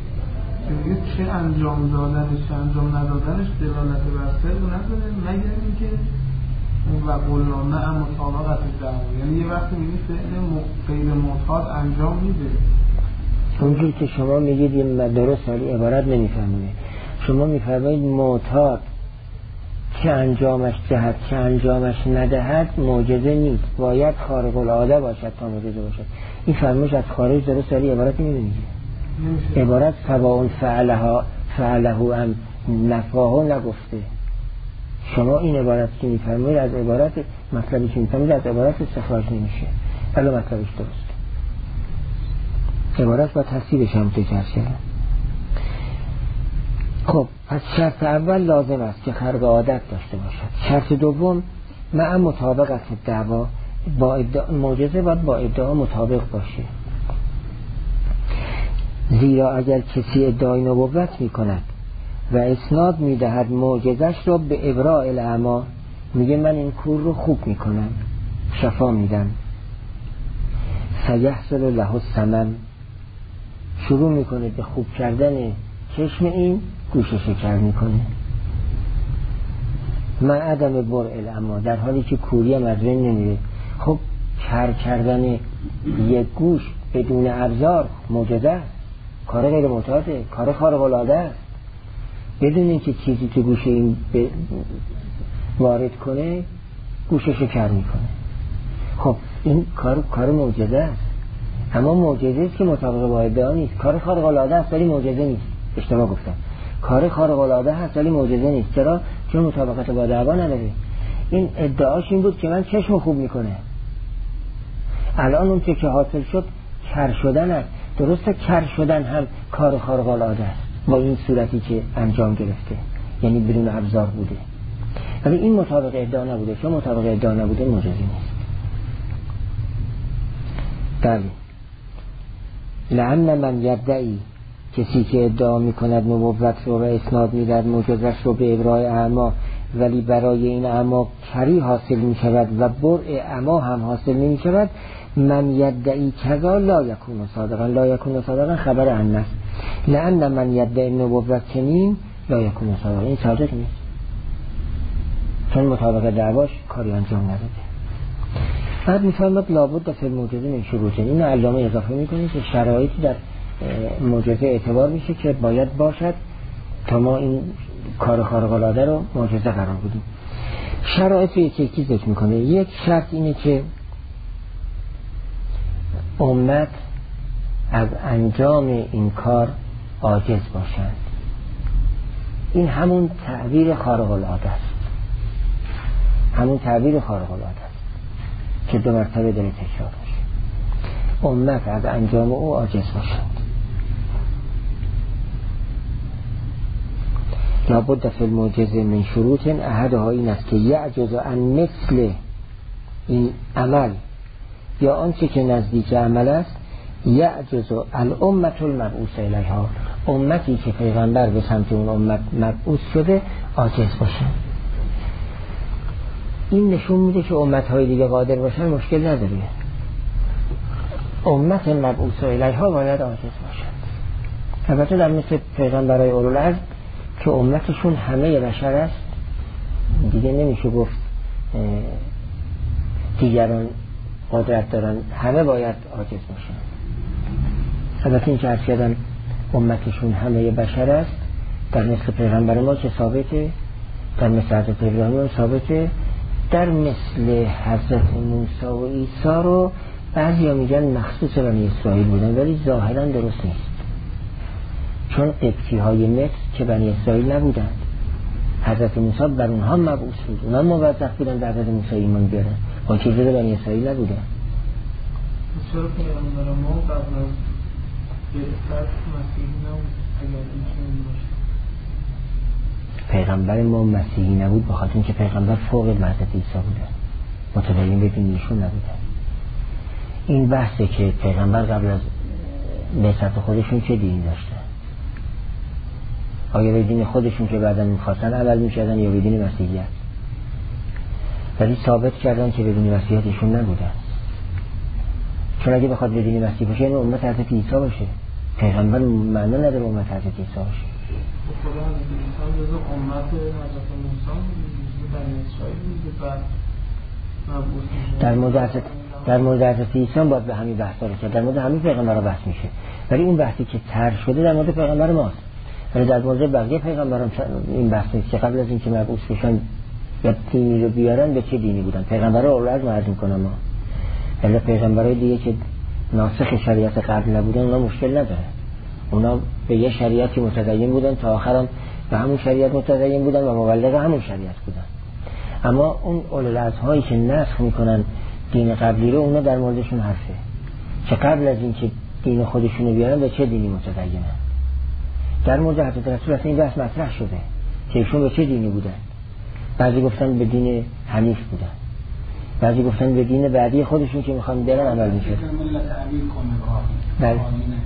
که چه انجام دادنش چه انجام ندادنش دلالت بر صدق نداره مگر اینکه و قولنا نه مطابقت دعوا، یعنی یه وقتی میگید فعل غیر معتاد انجام میده. اونجوری که شما میگید یه درست ولی عبارت نمیفهمونه. شما میفرمایید معتاد که انجامش دهد که انجامش ندهد معجزه نیست، باید خارق العاده باشد تا معجزه باشد. این فرمایش از خارج درست ولی عبارت نمیگه. عبارت سواء فعلها فعله ام نفاهو نگفته. شما این عبارت که میفرمایید از عبارت مطلبی که میفرمایید از عبارت استخراج نمیشه، ولی مطلبش درست. عبارت با تصحیحش هم تجربه شده. خب پس شرط اول لازم است که خرق عادت داشته باشد. شرط دوم مع مطابقت دعوا، با معجزه باید با ادعا مطابق باشه. زیرا اگر کسی ادعای نبوت می کند و اسناد می دهد معجزش را به ابراء الاعمی، میگه من این کور رو خوب می کنم، شفا میدم، فیحصل له السمم، شروع میکنه به خوب کردن چشم این، گوشه شکر میکنه. من عدم برع الاعمی، در حالی که کوری هم از بین نمیره. خب کر کردن یک گوش بدون ابزار معجزه است، کار غیر معتاده، کار خارق العاده است. بدون اینکه چیزی تو گوش این ب... وارد کنه گوشه شکر میکنه. خب این کار کار معجزه است، اما معجزه است که مطابق با ادعا نیست. کار خارق العاده است ولی معجزه نیست. اشتباه گفتم. کار خارق العاده هست ولی معجزه نیست. چرا؟ چون مطابقت با ادعا نداره. این ادعاش این بود که من چشم خوب میکنه. الان اون چه که حاصل شد کر شدن است. درسته کر شدن هم کار خارق العاده است با این صورتی که انجام گرفته، یعنی بدون ابزار بوده، ولی این مطابق ادعا نبوده. چون مطابق ادعا نبوده معجزه نیست. بله. لعن من یدعی، کسی که ادعا میکند نبوت رو و اسناد میدهد معجزش رو به ابراء اعمی، ولی برای این اعما کری حاصل میشود و برع اعما هم حاصل نمیشود، من یدعی کذا لا یکون صادقا. لا یکون صادقا خبر عن است. لأن من یدعی نبوت چنین لا یکون صادقا، این صادق نیست، چون مطابق دعواش کاری انجام نداده. بعد میفرماد لابد فی المعجزه من شروط، این علامه اضافه میکنه که شرایطی در معجزه اعتبار میشه که باید باشد تا ما این کار خارق العاده رو معجزه قرار بدیم. شرایط رو یکی یکی ذکر میکنه. یک شرط اینه که امت از انجام این کار عاجز باشند. این همون تعبیر خارق العاده است، همون تعبیر خارق العاده است که دو مرتبه داره تکرار میشه. امت از انجام او عاجز باشند. لابد فی المعجزه من شروط، احدها این است که یعجز عن مثل این عمل یا آنچه که نزدیک عمل است، یعجز الامة المبعوث الیها، امتی که پیغمبر به سمت اون امت مبعوث شده عاجز باشه. این نشون میده که امتهای دیگه قادر باشن مشکل نداره، امت مبعوث الیها باید عاجز باشن. البته در مثل پیغمبرای اولوالعزم که امتشون همه بشر است، دیگه نمیشه گفت دیگران قدرت دارن، همه باید عاجز باشن. البته این که عرض کردم امتشون همه بشر است، در مثل پیغمبر ما که ثابته، در مثل حضرت ابراهیم ثابته، در مثل حضرت موسی و عیسی رو بعضی ها میگن مخصوص بنی اسرائیل بودن، ولی ظاهرا درست نیست، چون قبطی های مصر که بنی اسرائیل نبودن، حضرت موسی بر اونها مبعوث بود، اونها موظف بودن به حضرت موسی ایمان بیارن، اون که جز بنی اسرائیل نبودن. چرا پیغمبر ما قبل از بعثت مسیحی نبود؟ اگر این باشه پیغمبر ما مسیحی نبود به خاطر اینکه پیغمبر فوق حضرت عیسی بوده، متدین به دینشون نبودن. این بحثه که پیغمبر قبل از بعثت خودشون چه دینی داشته، آیا به دین خودشون که بعدا میخواستن عمل میکردن یا به دین مسیحیت، ولی ثابت کردن که به دین مسیحیتشون نبودن، چون اگه بخواد به دین مسیح باشه یعنی امت حضرت عیسی باشه، پیغمبر معنا نداره امت حضرت عیسی باشه. خدا حضرت عیسی جزو امت حضرت موسی بود، بنی اسرائیل بود، بعد مبعوث میشه. در مورد حضرت در مورد حضرت عیسی باید به همین بحثا رو کرد، در مورد همین پیغمبرها بحث میشه، ولی اون بحثی که طرح شده در مورد پیغمبر ماست. ولی در مورد بقیه پیغمبران این بحث نیست که قبل از اینکه مبعوث بشن یا دینی رو بیارن به چه دینی بودن. پیغمبرها اولاد معرض میکنن ما، ولی پیغمبرای دیگه که ناسخ شریعت قبل نبودن اونا مشکل نداره، اونا به یه شریعتی متدین بودن تا آخرم به همون شریعت متدین بودن و مبلغ همون شریعت بودن. اما اون اولوالعزم هایی که نسخ میکنن دین قبلی رو، اونا در موردشون حرفه که قبل از اینکه دین خودشون رو بیارن به چه دینی متدینن. در مورد حضرت رسول این بحث مطرح شده که ایشون به چه دینی بودن، بعضی گفتن به دین حنیف بودن، بعضی گفتن به دین بعدی خودشون که میخوان برن عمل میشه. بله.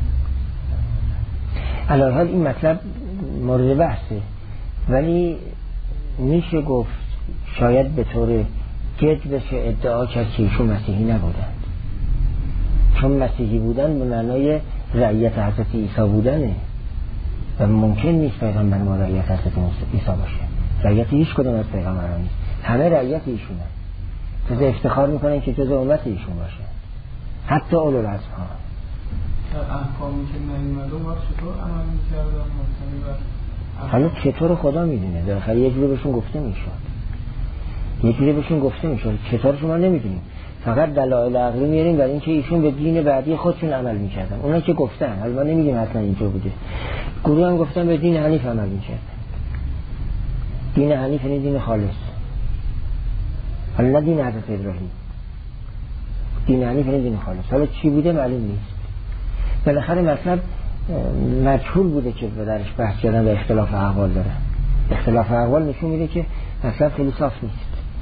علاوه حال این مطلب مورد بحثه، ولی میشه گفت شاید به طور جد بشه ادعا کرد که ایشون مسیحی نبودن، چون مسیحی بودن به معنای رعیت حضرت عیسی بودنه و ممکن نیست پیغمبر ما رعیت حضرت عیسی باشه. رعیت هیچ کدوم از پیغمبران نیست، همه رعیت ایشونه، جز افتخار میکنن که جز امت ایشون باشه، حتی اولوالعزم ها. احکامی که نیومده وقت چطور عمل میکردن؟ حالا چطور خدا میدونه، در آخر یه جوری بهشون گفته میشد، یه جوری بهشون گفته میشد، چطور شما نمیدونیم، فقط دلایل عقلی میاریم برای اینکه ایشون به دین بعدی خودشون عمل میکردن. اونا که گفتن، حالا ما نمیگیم حتما اینجا بوده، گروه هم گفتن به دین حنیف عمل میکردن. دین حنیف یعنی دین خالص، حالا نه دین حضرت ابراهیم، دین حنیف یعنی دین خالص. حالا چی بوده معلوم نیست، بالاخره مطلب مجهول بوده که درش بحث کردن و اختلاف اقوال داره. اختلاف اقوال نشون میده که مطلب خیلی صاف نیست.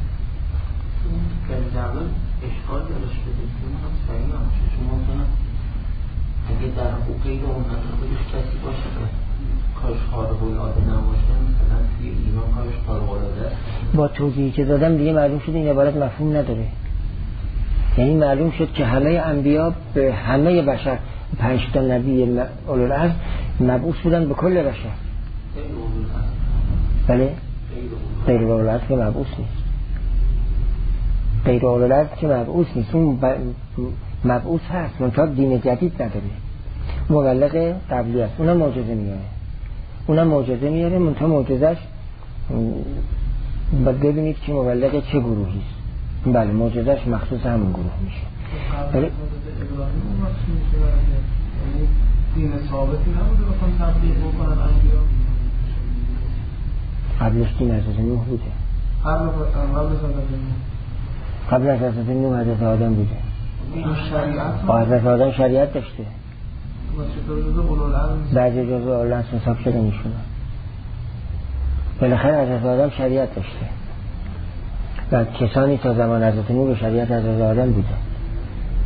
در جواب اشکال داشت بده که ما هم صحیح نمیشه. شما کنم اگه در حقوقی رو امت خودش کسی باشه که کارش خارق العاده نباشه، مثلا توی ایران کارش خارق العاده است، با توضیحی که دادم دیگه معلوم شد این عبارت مفهوم نداره. یعنی معلوم شد که همه انبیا به همه بشر، پنج تا نبی اولوالعزم مبعوث بودن به کل بشر. بله؟ غیر اولوالعزم که مبعوث نیست، غیر اولوالعزم که مبعوث نیست، اون مبعوث هست منتها دین جدید نداره، مبلغ قبلی است، اونم معجزه میاره، اونم معجزه میاره منتها معجزش باید ببینید که مبلغ چه گروهی است. بله معجزش مخصوص همون گروه میشه. ولی دین ثابتی نبوده بخوان تبلیغ بکنن انبیا؟ قبلش دین حضرت نوح بوده، قبل قبل حضرت نوح قبل از حضرت نوح حضرت آدم بوده. حضرت آدم شریعت داشته، بعضی جزء اولوالعزم حساب شده میشونه. بالاخره حضرت آدم شریعت داشته و کسانی تا زمان حضرت نوح به شریعت حضرت آدم بوده.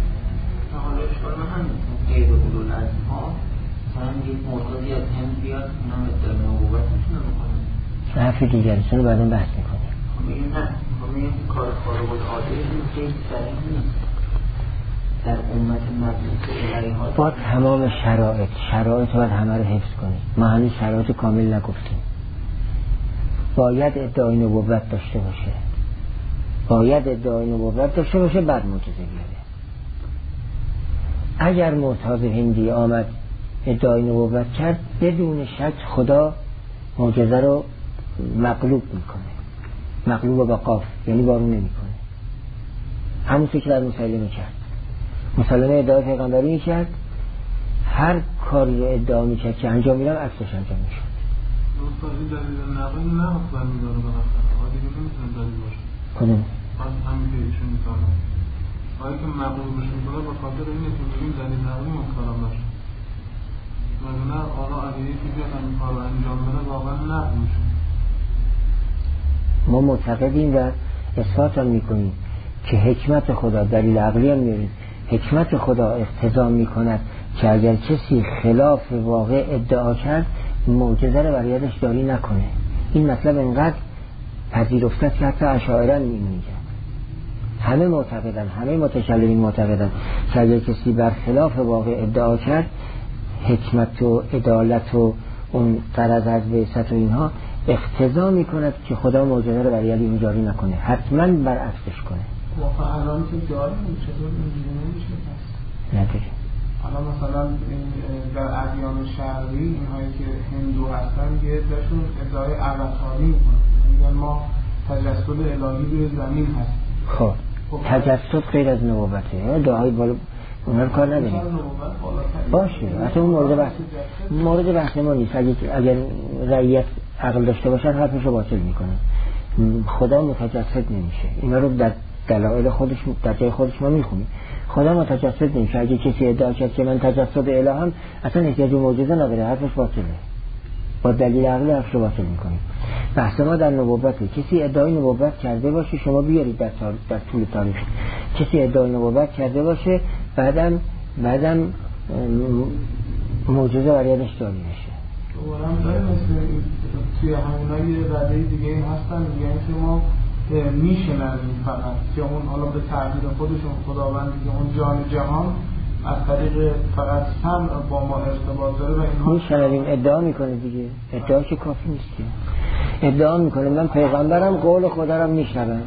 یک معتادی از هند بیاد اونا ادعای نبوت میتونه بکنه. حرف دیگری سنو بعدا بحث میکنیم. خب میگیم نه، خب میگیم کار خارق العاده خیلی صریح نیست در امت مبعوث الهی ها. با تمام شرایط شرایط باید همه رو حفظ کنیم. ما هنوز شرایط کامل نگفتیم. باید ادعای نبوت داشته باشه، باید ادعای نبوت داشته باشه، بعد معجزه بیاره. اگر معتاد هندی آمد ادعای نبوت کرد، بدون شک خدا معجزه رو مغلوب میکنه. مغلوب با قاف، یعنی بارون نمیکنه. همونطور که در مسیلمه کرد. مسیلمه ادعای پیغمبری میکرد، هر کاری رو ادعا میکرد که انجام میدم عکسش انجام میشد. این دلیل نقلی نه اصلا میداره بالاخره آدیگه نمیتونه دلیل باشه. کدوم؟ من همین که ایشون میکنم آیا که مقبولش میکنه با خاطر اینه که بگیم دلیل نقلی مطالب باشه. مگه آقا اگه یکی بیاد این کار رو انجام بده واقعا نقل میشه. ما معتقدیم و اثبات هم میکنیم که حکمت خدا، دلیل عقلی هم میاریم، حکمت خدا اقتضا میکند که اگر کسی خلاف واقع ادعا کرد معجزه رو برای یادش جاری نکنه. این مطلب انقدر پذیرفته که حتی اشاعره هم میگن، همه معتقدن، همه متکلمین معتقدن که اگر کسی بر خلاف واقع ادعا کرد، حکمت و عدالت و اون غرض از بعثت و اینها اقتضا میکند که خدا معجزه رو برای یادش جاری نکنه، حتما برعکسش کنه. واقعا الان که جاری میشه چطور اینجوری نمیشه پس؟ نداریم. حالا مثلا در ادیان شرقی اینهایی که هندو هستن یه داشون ادعای اول‌تاری میکنن، میگن ما تجسد الهی روی زمین هست. خب تجسد غیر از نبوته، دعای بالا اونا رو کار نداریم. باشه اصلا اون مورد بحث مورد بحث ما نیست. اگر رعیت عقل داشته باشن حرفش رو باطل میکنن. خدا متجسد نمیشه. اینا رو در دلایل خودش در جای خودش ما میخونیم. خدا متجسد نمیشه. اگه کسی ادعا کرد که من تجسد الهام، اصلا احتیاج به معجزه نداره، حرفش باطله. با دلیل عقلی حرفش رو باطل میکنیم. بحث ما در نبوته. کسی ادعای نبوت کرده باشه، شما بیارید در تاریخ، در طول تاریخ کسی ادعای نبوت کرده باشه، بعدم بعدم معجزه برای یادش جاری بشه. دوباره هم داره مثل توی همونای رده دیگه هستن میگن که ما میشنویم فقط که اون حالا به تعبیر خودشون خداوند که اون جان جهان از طریق فقط سمع با ما ارتباط داره و اینها میشنویم. ادعا میکنه دیگه، ادعا که کافی نیست که ادعا میکنه من پیغمبرم، قول خدا رو میشنوم،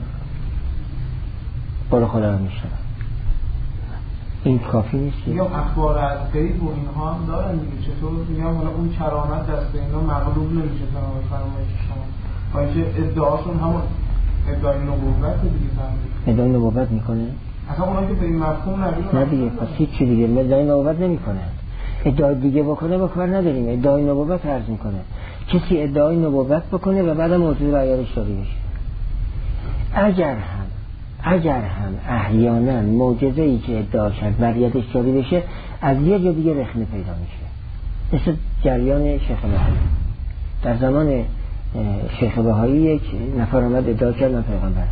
قول خدا رو میشنوم، این کافی نیست که یا اخبار از غیب و اینها هم دارن دیگه. چطور میگم حالا اون کرامت دست اینا مغلوب نمیشه تمام فرمایش شما، با اینکه ادعاشون همون ادعای نبوت دیگه فهمید. ادعای نبوت میکنه؟ اصلا اونا که به این مفهوم نبیده نه دیگه، پس هیچ چی دیگه ادعای نبوت نمیکنه. ادعای دیگه بکنه با کار نداریم. ادعای نبوت عرض میکنه کسی ادعای نبوت بکنه و بعد موضوع بیانش داری بشه. اگر هم اگر هم احیانا معجزه ای که ادعا کرد بریدش جاری بشه، از یه جا دیگه رخنه پیدا میشه. مثل جریان شیخ بهایی. در زمان شیخ بهایی یک نفر آمد ادعا کرد من پیغمبرم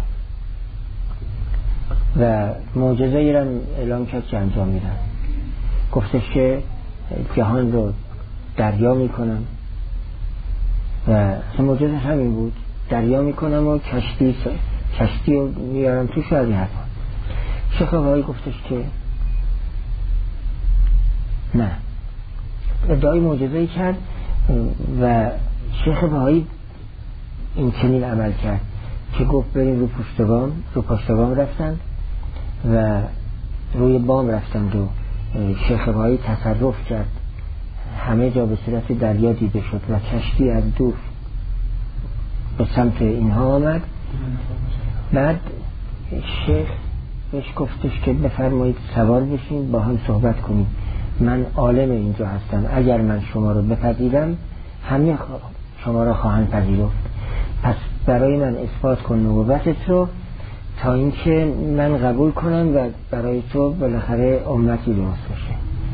و معجزه ای را اعلام کرد که انجام میدم. گفتش که جهان رو دریا میکنم و معجزه همین بود، دریا میکنم و کشتی کشتی رو میارم توش و از این حرفا. شیخ بهایی گفتش که نه، ادعای معجزه‌ای کرد و شیخ بهایی این چنین عمل کرد که گفت بریم رو پشت بام، رو پشت بام رفتن و روی بام رفتند و شیخ بهایی تصرف کرد، همه جا به صورت دریا دیده شد و کشتی از دور به سمت اینها آمد. بعد شیخ بهش گفتش که بفرمایید سوار بشین با هم صحبت کنیم، من عالم اینجا هستم، اگر من شما رو بپذیرم همه شما رو خواهند پذیرفت، پس برای من اثبات کن نبوتت رو تا اینکه من قبول کنم و برای تو بالاخره امتی درست بشه.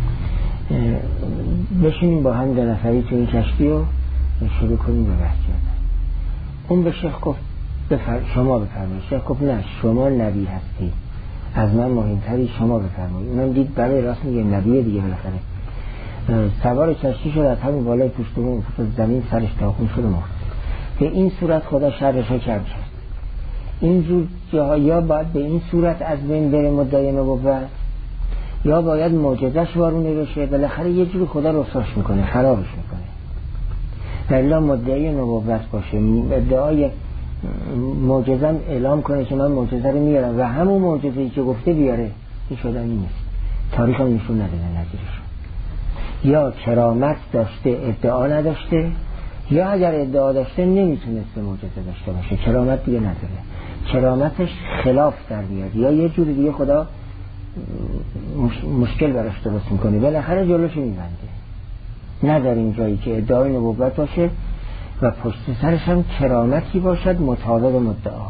بشینیم با هم دو نفری تو این کشتی و شروع کنیم به بحث کردن. اون به شیخ گفت بفر... شما بفرمایید. شیخ گفت نه، شما نبی هستی، از من مهمتری، شما بفرمایید. اونم دید برای راست میگه نبیه دیگه بالاخره. سوار کشتی شد، از همین بالای پشت بوم زمین سرش تاخون شد و مرد. به این صورت خدا شرش رو کم کرد. اینجور جاها یا باید به این صورت از بین بره مدعی نبوت، یا باید معجزش وارونه بشه. بالاخره یه جوری خدا رسواش میکنه، خرابش میکنه. الا مدعی نبوت باشه، ادعای معجزم اعلام کنه که من معجزه رو میارم و همون معجزه‌ای که گفته بیاره، این شدنی نیست. تاریخ هم نشون نداده نظیرش. یا کرامت داشته ادعا نداشته، یا اگر ادعا داشته نمیتونسته معجزه داشته باشه. کرامت دیگه نداره، کرامتش خلاف در بیاد، یا یه جوری دیگه خدا مش... مشکل براش درست میکنه، بالاخره جلوش میبنده. نداریم جایی که ادعای نبوت باشه و پشت سرش هم کرامتی باشد مطابق مدعا.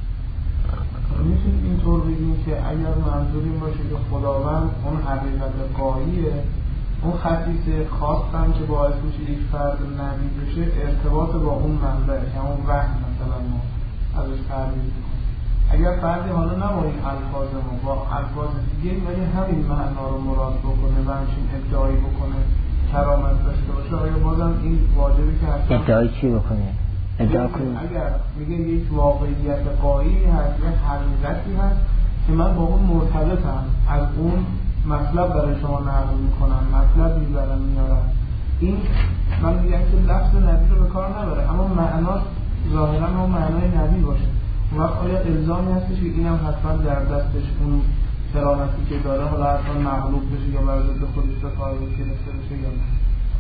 میتونید اینطور بگیم که اگر منظور این باشه که خداوند اون حقیقت قاییه، اون خصیصه خاصم که باعث میشه یک فرد نبی بشه ارتباط با اون منبع، یعنی اون وحی مثلا ما ازش تعبیر میکنیم. اگر فردی حالا نه با این الفاظ ما، با الفاظ دیگه ولی همین معنا رو مراد بکنه و همچین ادعایی بکنه کرامت داشته باشه، آیا بازم این واجبی که هست ادعایی چی بکنه؟ ادعا کنه اگر میگه یک واقعیت قایی هست، یک حقیقتی هست که من با اون مرتبطم، از اون مطلب برای شما نقل میکنم، مطلب میبرم میارم، این من میگم که لفظ نبی رو به کار نبره، اما معناش ظاهرا هم معنای نبی باشه. اون وقت آیا الزامی هستش که اینم حتما در دستش اون کرامتی که داره حالا حتما مغلوب بشه یا بر ضد خودش رو فایده گرفته بشه یا نه؟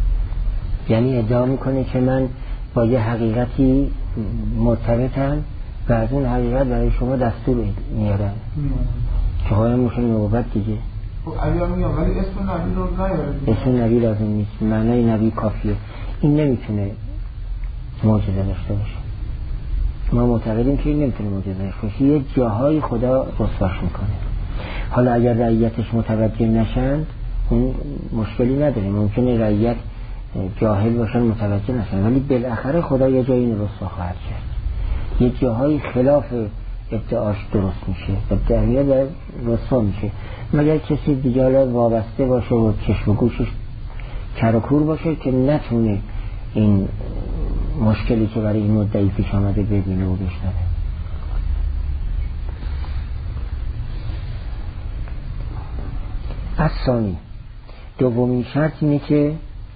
یعنی ادعا میکنه که من با یه حقیقتی مرتبطم و از اون حقیقت برای شما دستور میارم که های میشه نبوت دیگه. خب اگر میگم ولی اسم نبی رو نیاره، اسم نبی لازم نیست، معنای نبی کافیه. این نمیتونه معجزه داشته باشه. ما معتقدیم که این نمیتونه معجزه داشته باشه، یه جاهای خدا رسواش میکنه. حالا اگر رعیتش متوجه نشند اون مشکلی نداره، ممکنه رعیت جاهل باشن متوجه نشن، ولی بالاخره خدا یه جایی این رسوا خواهد کرد. یه جاهای خلاف ادعاش درست میشه و در میاد رسوا میشه، مگر کسی دیگه حالا وابسته باشه و چشم و گوشش کر و کور باشه که نتونه این مشکلی که برای این مدعی پیش آمده ببینه و بشنوه. از ثانی دومین شرط اینه که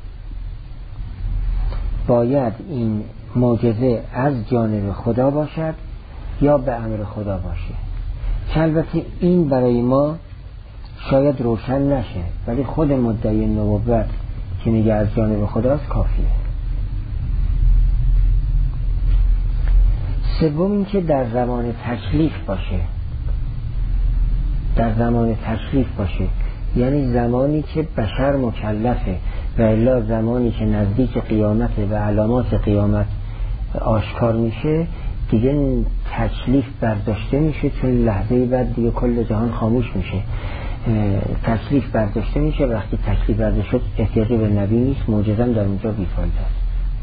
باید این معجزه از جانب خدا باشد یا به امر خدا باشه. که البته این برای ما شاید روشن نشه، ولی خود مدعی نبوت که میگه از جانب خداست کافیه. سوم این که در زمان تکلیف باشه، در زمان تکلیف باشه یعنی زمانی که بشر مکلفه و الا زمانی که نزدیک قیامت و علامات قیامت آشکار میشه دیگه تکلیف برداشته میشه، چون لحظه بعد دیگه کل جهان خاموش میشه. تکلیف برداشته میشه، وقتی تکلیف برداشته شد احتیاجی به نبی نیست، معجزه‌ام در اونجا بیفایده است.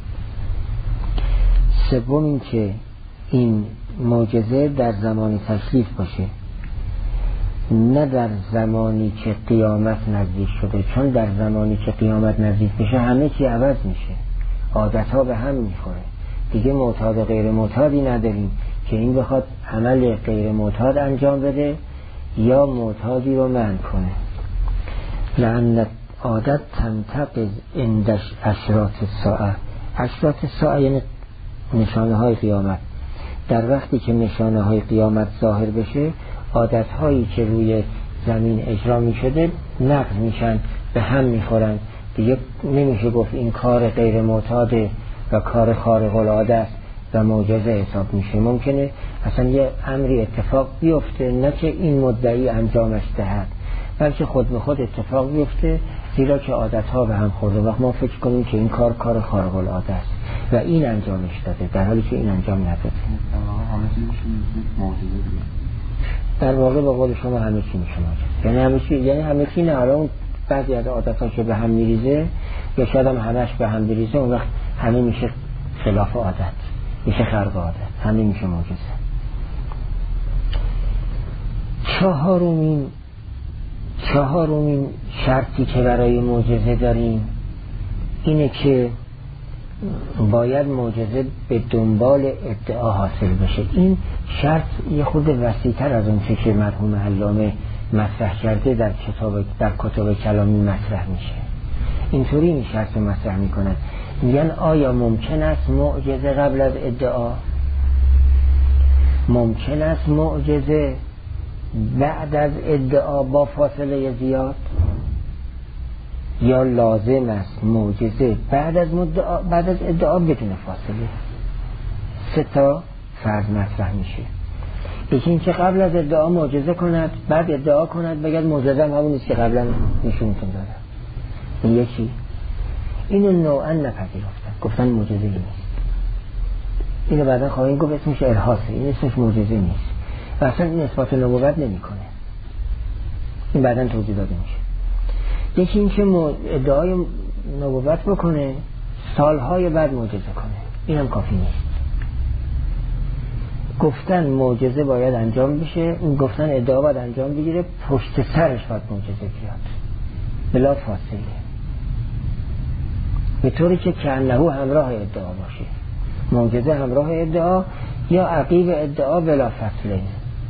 سوم این که این معجزه در زمان تکلیف باشه، نه در زمانی که قیامت نزدیک شده، چون در زمانی که قیامت نزدیک بشه همه چی عوض میشه، عادت ها به هم میخوره، دیگه معتاد و غیر معتادی نداریم که این بخواد عمل غیر معتاد انجام بده یا معتادی رو منع کنه. لأن عادت تنتقض عند اشراط الساعه. اشراط الساعه یعنی نشانه های قیامت. در وقتی که نشانه های قیامت ظاهر بشه عادت هایی که روی زمین اجرا می شده نقض میشن، به هم میخورن، دیگه نمیشه گفت این کار غیر معتاده و کار خارق العاده است و معجزه حساب میشه. ممکنه اصلا یه امری اتفاق بیفته نه که این مدعی انجامش دهد، بلکه خود به خود اتفاق بیفته، زیرا که عادت ها به هم خورده. وقت ما فکر کنیم که این کار کار خارق العاده است و این انجامش داده، در حالی که این انجام نداده. در واقع با قول شما همه چی میشه معجزه، یعنی همه چی، یعنی همه چی نه، اون بعضی از عادت ها که به هم میریزه یا شاید هم همش به هم بریزه، اون وقت همه میشه خلاف عادت، میشه خارق عادت، همه میشه معجزه. چهارمین چهارمین شرطی که برای معجزه داریم اینه که باید معجزه به دنبال ادعا حاصل بشه. این شرط یه خود وسیع‌تر از اون که مرحوم علامه مطرح کرده در کتاب در کتاب کلامی مطرح میشه. اینطوری این شرط رو مطرح میکنن، میگن آیا ممکن است معجزه قبل از ادعا؟ ممکن است معجزه بعد از ادعا با فاصله زیاد؟ یا لازم است معجزه بعد از مدعا بعد از ادعا بدون فاصله؟ سه تا فرض مطرح میشه. یکی این که قبل از ادعا معجزه کند، بعد ادعا کند بگید معجزه هم همون نیست که قبلا نشونتون دادم. این یکی. اینو نوعا نپذیرفتن، گفتن معجزه نیست. اینو بعدا خواهیم گفت اسمش ارهاصه، این اسمش معجزه نیست و اصلا این اثبات نبوت نمیکنه. این بعدا توضیح داده میشه. یکی این که ادعای نبوت بکنه سالهای بعد معجزه کنه، اینم کافی نیست. گفتن معجزه باید انجام بشه، این گفتن ادعا باید انجام بگیره، پشت سرش باید معجزه بیاد بلا فاصله، به طوری که کانه همراه ادعا باشه. معجزه همراه ادعا یا عقیب ادعا بلا فاصله.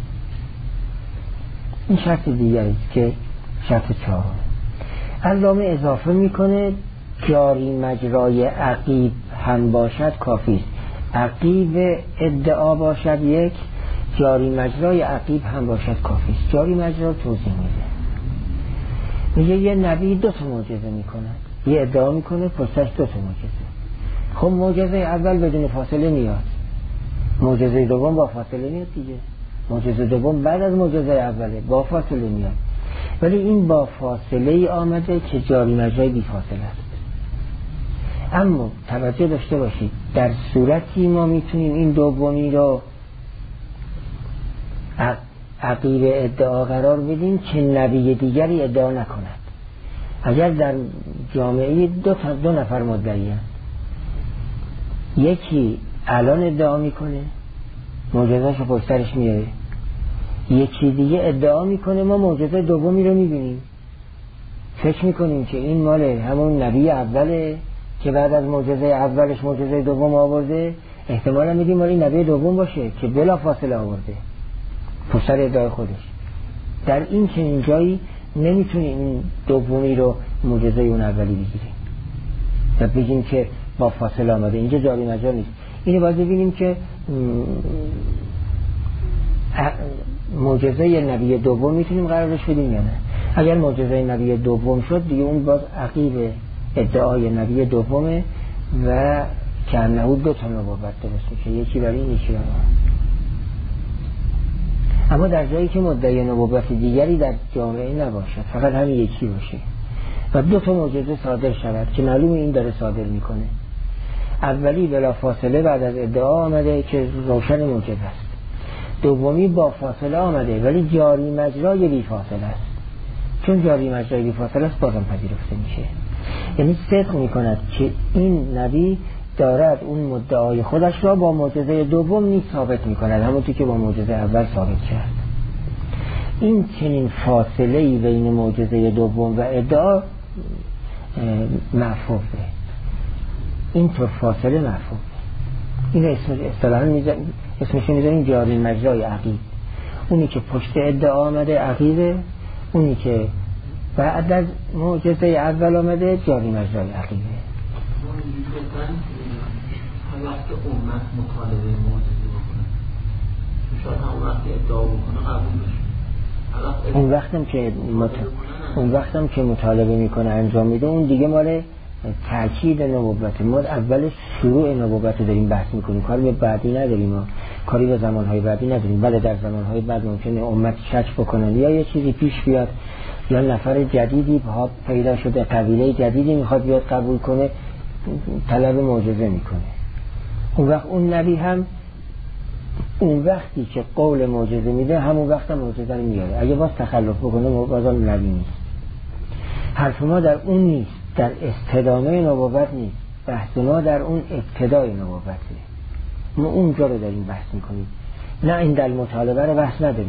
این شرط دیگری که شرط چهارم. علامه اضافه میکنه جاری مجرای عقیب هم باشد کافی است. عقیب ادعا باشد یک، جاری مجرای عقیب هم باشد کافی است. جاری مجرا توضیح میده، میگه یه نبی دو تا معجزه میکنه، یه ادعا میکنه پشتش دو تا معجزه. خب معجزه اول بدون فاصله میاد، معجزه دوم با فاصله میاد دیگه. معجزه دوم بعد از معجزه اوله با فاصله میاد، ولی این با فاصله ای آمده که جاری مجرای بی فاصله است. اما توجه داشته باشید در صورتی ما میتونیم این دومی رو عقیب ادعا قرار بدیم که نبی دیگری ادعا نکند. اگر در جامعه دو تا دو نفر مدعی هست، یکی الان ادعا میکنه معجزه‌شو پشترش میاره، یکی دیگه ادعا میکنه ما معجزه دومی رو میبینیم، فکر میکنیم که این مال همون نبی اوله که بعد از معجزه اولش معجزه دوم آورده، احتمالا میدیم مالی نبی دوم باشه که بلا فاصله آورده پسر ادعای خودش. در این چنین جایی نمیتونیم این دومی رو معجزه اون اولی بگیریم و بگیم که با فاصله آمده. اینجا جاری مجال نیست. اینو باید ببینیم که معجزه نبی دوم میتونیم قرارش بدیم یا نه. اگر معجزه نبی دوم شد دیگه اون باز عقیب ادعای نبی دومه و کانه دو تا نبوت درست میشه، یکی برای این یکی برای اون. اما در جایی که مدعی نبوت دیگری در جامعه نباشد، فقط همین یکی باشه و دو تا معجزه صادر شود که معلومه این داره صادر میکنه، اولی بلا فاصله بعد از ادعا آمده که روشن معجزه است، دومی با فاصله آمده ولی جاری مجرای بی فاصله است. چون جاری مجرای بی فاصله است بازم پذیرفته میشه، یعنی صدق میکند که این نبی دارد اون مدعای خودش را با معجزه دوم نیز ثابت میکند، همونطور که با معجزه اول ثابت کرد. این چنین فاصله‌ای بین معجزه دوم و ادعا مفهومه، اینطور فاصله مفهومه. این اسم اصطلاحاً اسمش میذاریم جاری مجرای عقیب. اونی که پشت ادعا آمده عقیبه، اونی که بعد از معجزه اول آمده جاری مجرای عقیبه. وقتی امت مطالبه معجزه بکنه شاید هم وقتی ادعا بکنه قبول بشه. اون وقتم که مط... اون وقتم که مطالبه میکنه انجام میده، اون دیگه مال تأکید نبوت. ما اولش شروع نبوت رو داریم بحث میکنیم، کاری به بعدی نداریم، ما کاری به زمانهای بعدی نداریم. بله در زمانهای بعد ممکنه امت شک بکنن یا یه چیزی پیش بیاد یا نفر جدیدی پیدا شده، قبیله جدیدی میخواد بیاد قبول کنه، طلب معجزه میکنه. اون وقت اون نبی هم اون وقتی که قول معجزه میده همون وقت هم معجزه رو میاره. اگه باز تخلف بکنه بازم نبی نیست. حرف ما در اون نیست، در استدامه نبوت نیست، بحث ما در اون ابتدای نبوته. ما اونجا رو داریم بحث میکنیم، نه این در مطالبه رو بحث نداریم.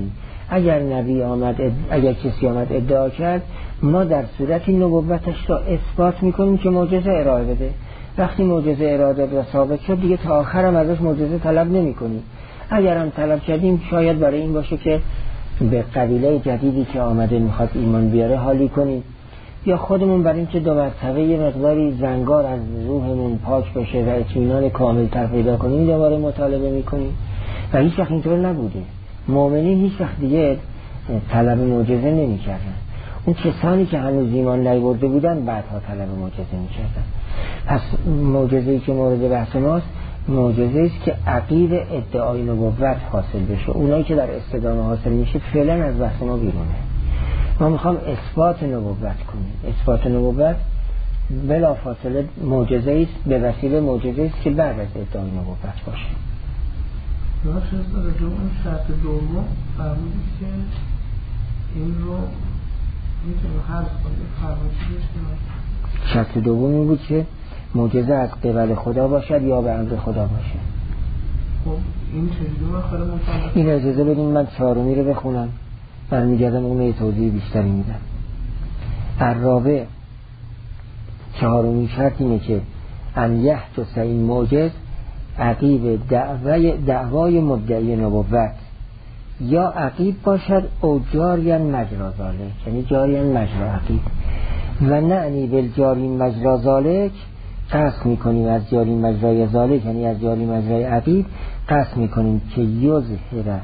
اگر نبی آمد، اگر کسی آمد ادعا کرد، ما در صورتی نبوتش را اثبات میکنیم که معجزه ارائه بده. وقتی معجزه ارائه داد و ثابت شد دیگه تا آخر هم ازش معجزه طلب نمیکنیم. اگر هم طلب کردیم شاید برای این باشه که به قبیله جدیدی که آمده میخواد ایمان بیاره حالی کنیم، یا خودمون برای اینکه دو مرتبه یه مقداری زنگار از روحمون پاک بشه و اطمینان کامل تر پیدا کنیم دوباره مطالبه میکنیم. و هیچ وقت اینطور نبوده. مؤمنین هیچ وقت دیگه طلب معجزه نمیکردن. اون کسانی که هنوز ایمان نیاورده بودن بعدها طلب معجزه میکردن. پس معجزه‌ای که مورد بحث ماست معجزه‌ای است که عقیب ادعای نبوت حاصل بشه. اونایی که در استدامه حاصل میشه فعلا از بحث ما بیرونه. ما میخوام اثبات نبوت کنیم. اثبات نبوت بلا فاصله معجزه‌ای است، به وسیله معجزه‌ای است که بعد از ادعای نبوت باشه. راست است. در اون شرط دوم فرمودید که این رو میتونه حذف کنه. فرمایشی داشتیم. شرط دوم این بود که معجزه از قبل خدا باشد یا به امر خدا باشه. خب این چجوری آخر مطابق؟ این اجازه بدین من چهارمی رو بخونم، برمیگردم اون یه توضیح بیشتری میدم. الرابع، چهارمی شرط اینه که ان یحدث این معجز عقیب دعوای دعوای مدعی نبوت، یا عقیب باشد او جاریان مجرا ذالک، یعنی جاریان مجرا عقیب. و نعنی بالجاری مجرا ذالک، قصد میکنیم از جاری مجرای ذالک یعنی از جاری مجرای عقیب قصد میکنیم که یظهر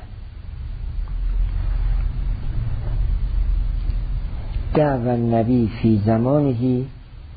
دعوی النبی فی زمانهی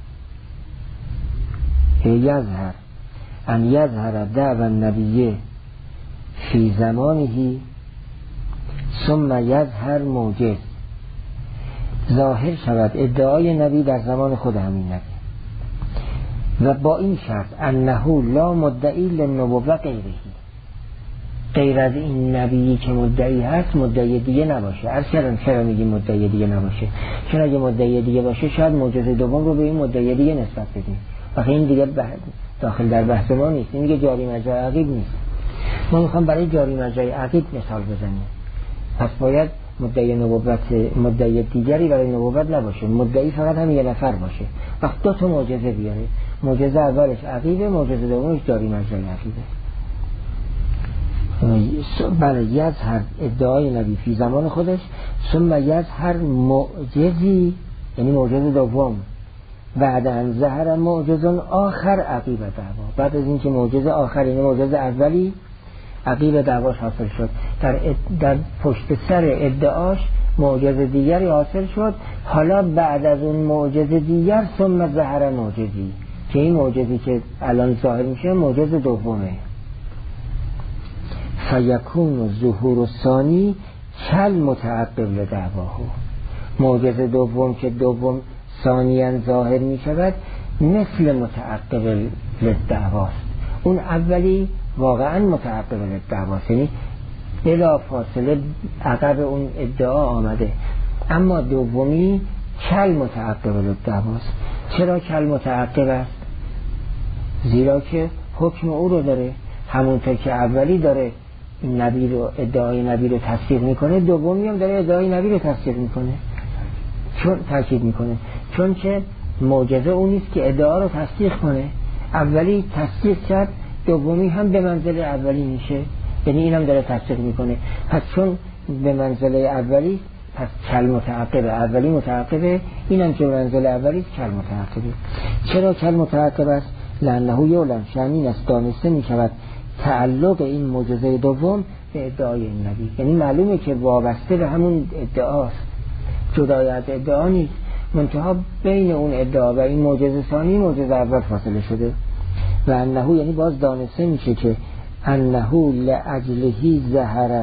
یظهر ان یظهر دعوی النبی فی زمانهی ثم یظهر موجز، ظاهر شود ادعای نبی در زمان خود همین نبی، و با این شرط انه لا مدعی للنبوة غیره، غیر از این نبیی که مدعی هست مدعی دیگه نباشه. عرض کردم چرا میگیم مدعی دیگه نباشه؟ چون اگه مدعی دیگه باشه شاید معجزه دوم رو به این مدعی دیگه نسبت بدیم، وقتی این دیگه داخل در بحث ما نیست. این دیگه جاری مجرای عقیب نیست. ما میخوام برای جاری مجرای عقیب مثال بزنیم. پس باید مدعی نبوت مدعی دیگری برای نبوت نباشه، مدعی فقط هم یه نفر باشه. وقت دو تا معجزه بیاره، معجزه اولش عقیبه، معجزه دومش جاری مجرای عقیبه. بله، یظهر ادعای نبی فی زمان خودش، ثم یظهر معجزی یعنی معجزه دوم، بعد ان ظهر معجزون آخر عقیب دعوا، بعد از اینکه معجزه آخر یعنی معجزه اولی عقیب دعواش حاصل شد، در, اد... در پشت سر ادعاش معجزه دیگری حاصل شد. حالا بعد از اون معجزه دیگر ثم ظهر معجزی، که این معجزی که الان ظاهر میشه معجزه دومه. فیکون ظهور الثانی کل متعقب لدعواه، معجزه دوم که دوم ثانیاً ظاهر میشود مثل متعقب لدعواست. اون اولی واقعا متعقب لدعواست، یعنی بلا فاصله عقب اون ادعا آمده، اما دومی کل متعقب لدعواست. چرا کل متعقب است؟ زیرا که حکم او رو داره، همونطور که اولی داره این نبی رو ادعای نبی رو تصدیق میکنه، دومی هم داره ادعای نبی رو تصدیق میکنه، چون تاکید میکنه، چون که معجزه اون نیست که ادعا رو تصدیق کنه. اولی تصدیق کرد، دومی هم به منزله اولی میشه، یعنی اینم داره تصدیق میکنه. پس چون به منزله اولی، پس کل متعقبه، اولی متعقبه، اینم که به منزله اولی کل متعقبه. چرا کل متعقب است؟ لانه یعلم، شامین است، دانسته میشود تعلق این معجزه دوم به ادعای این نبی، یعنی معلومه که وابسته به همون ادعاست، جدای از ادعا نیست، منتها بین اون ادعا و این معجزه ثانی معجزه اول فاصله شده. و انه یعنی باز دانسته میشه که انه لاجلهی ظهر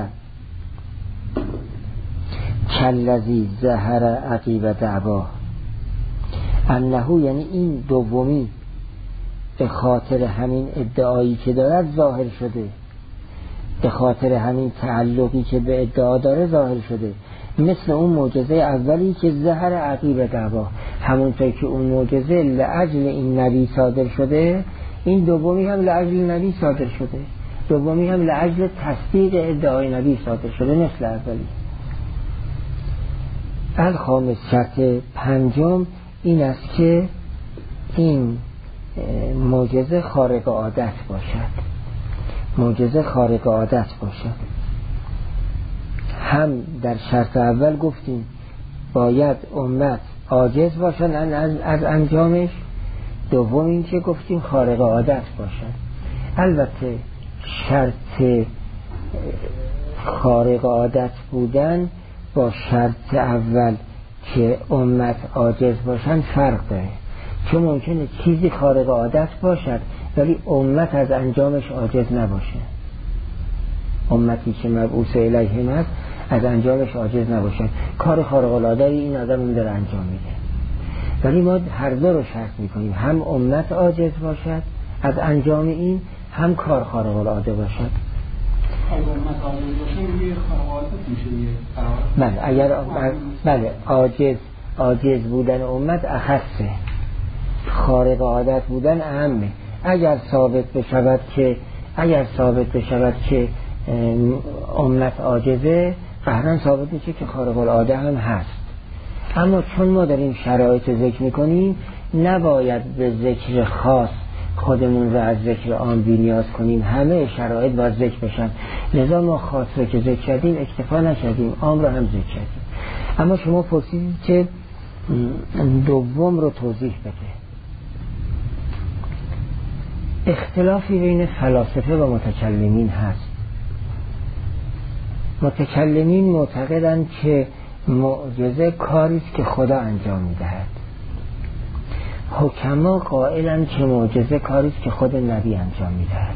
کلذی ظهر عقیب دعوا، انه یعنی این دومی به خاطر همین ادعایی که دارد ظاهر شده، به خاطر همین تعلقی که به ادعا داره ظاهر شده، مثل اون معجزه اولی که ظهر عقیب دعوا، همونطور که اون معجزه لاجل این نبی صادر شده، این دومی هم لاجل نبی صادر شده، دومی هم لاجل تصدیق ادعای نبی صادر شده مثل اولی. الخامس، شرط پنجم این است که این معجزه خارق عادت باشد. معجزه خارق عادت باشد. هم در شرط اول گفتیم باید امت عاجز باشن از, از انجامش. دوم این که گفتیم خارق عادت باشد. البته شرط خارق عادت بودن با شرط اول که امت عاجز باشن فرق داره، چون ممکنه چیزی خارق عادت باشد ولی امت از انجامش عاجز نباشه. امتی که مبعوث الیهم است از انجامش عاجز نباشه. کار خارق العاده این آدم اون داره انجام میده، ولی ما هر دو رو شرط میکنیم، هم امت عاجز باشد از انجام این، هم کار خارق العاده باشد. بله اگر بله عاجز عاجز بودن امت اخصه، خارق عادت بودن اهمه. اگر ثابت بشود که اگر ثابت بشود که امت عاجزه، قهرن ثابت میشه که خارق العاده هم هست. اما چون ما داریم شرایط ذکر میکنیم، نباید به ذکر خاص خودمون رو از ذکر عام بی‌نیاز کنیم. همه شرایط باید ذکر بشن، لذا ما خاص رو که ذکر کردیم اکتفا نکردیم، عام رو هم ذکر کردیم. اما شما پرسیدید که دوم رو توضیح بده. اختلافی بین فلاسفه و متکلمین هست. متکلمین معتقدند که معجزه کاری است که خدا انجام می‌دهد. حکما قائلند که معجزه کاری است که خود نبی انجام می‌دهد.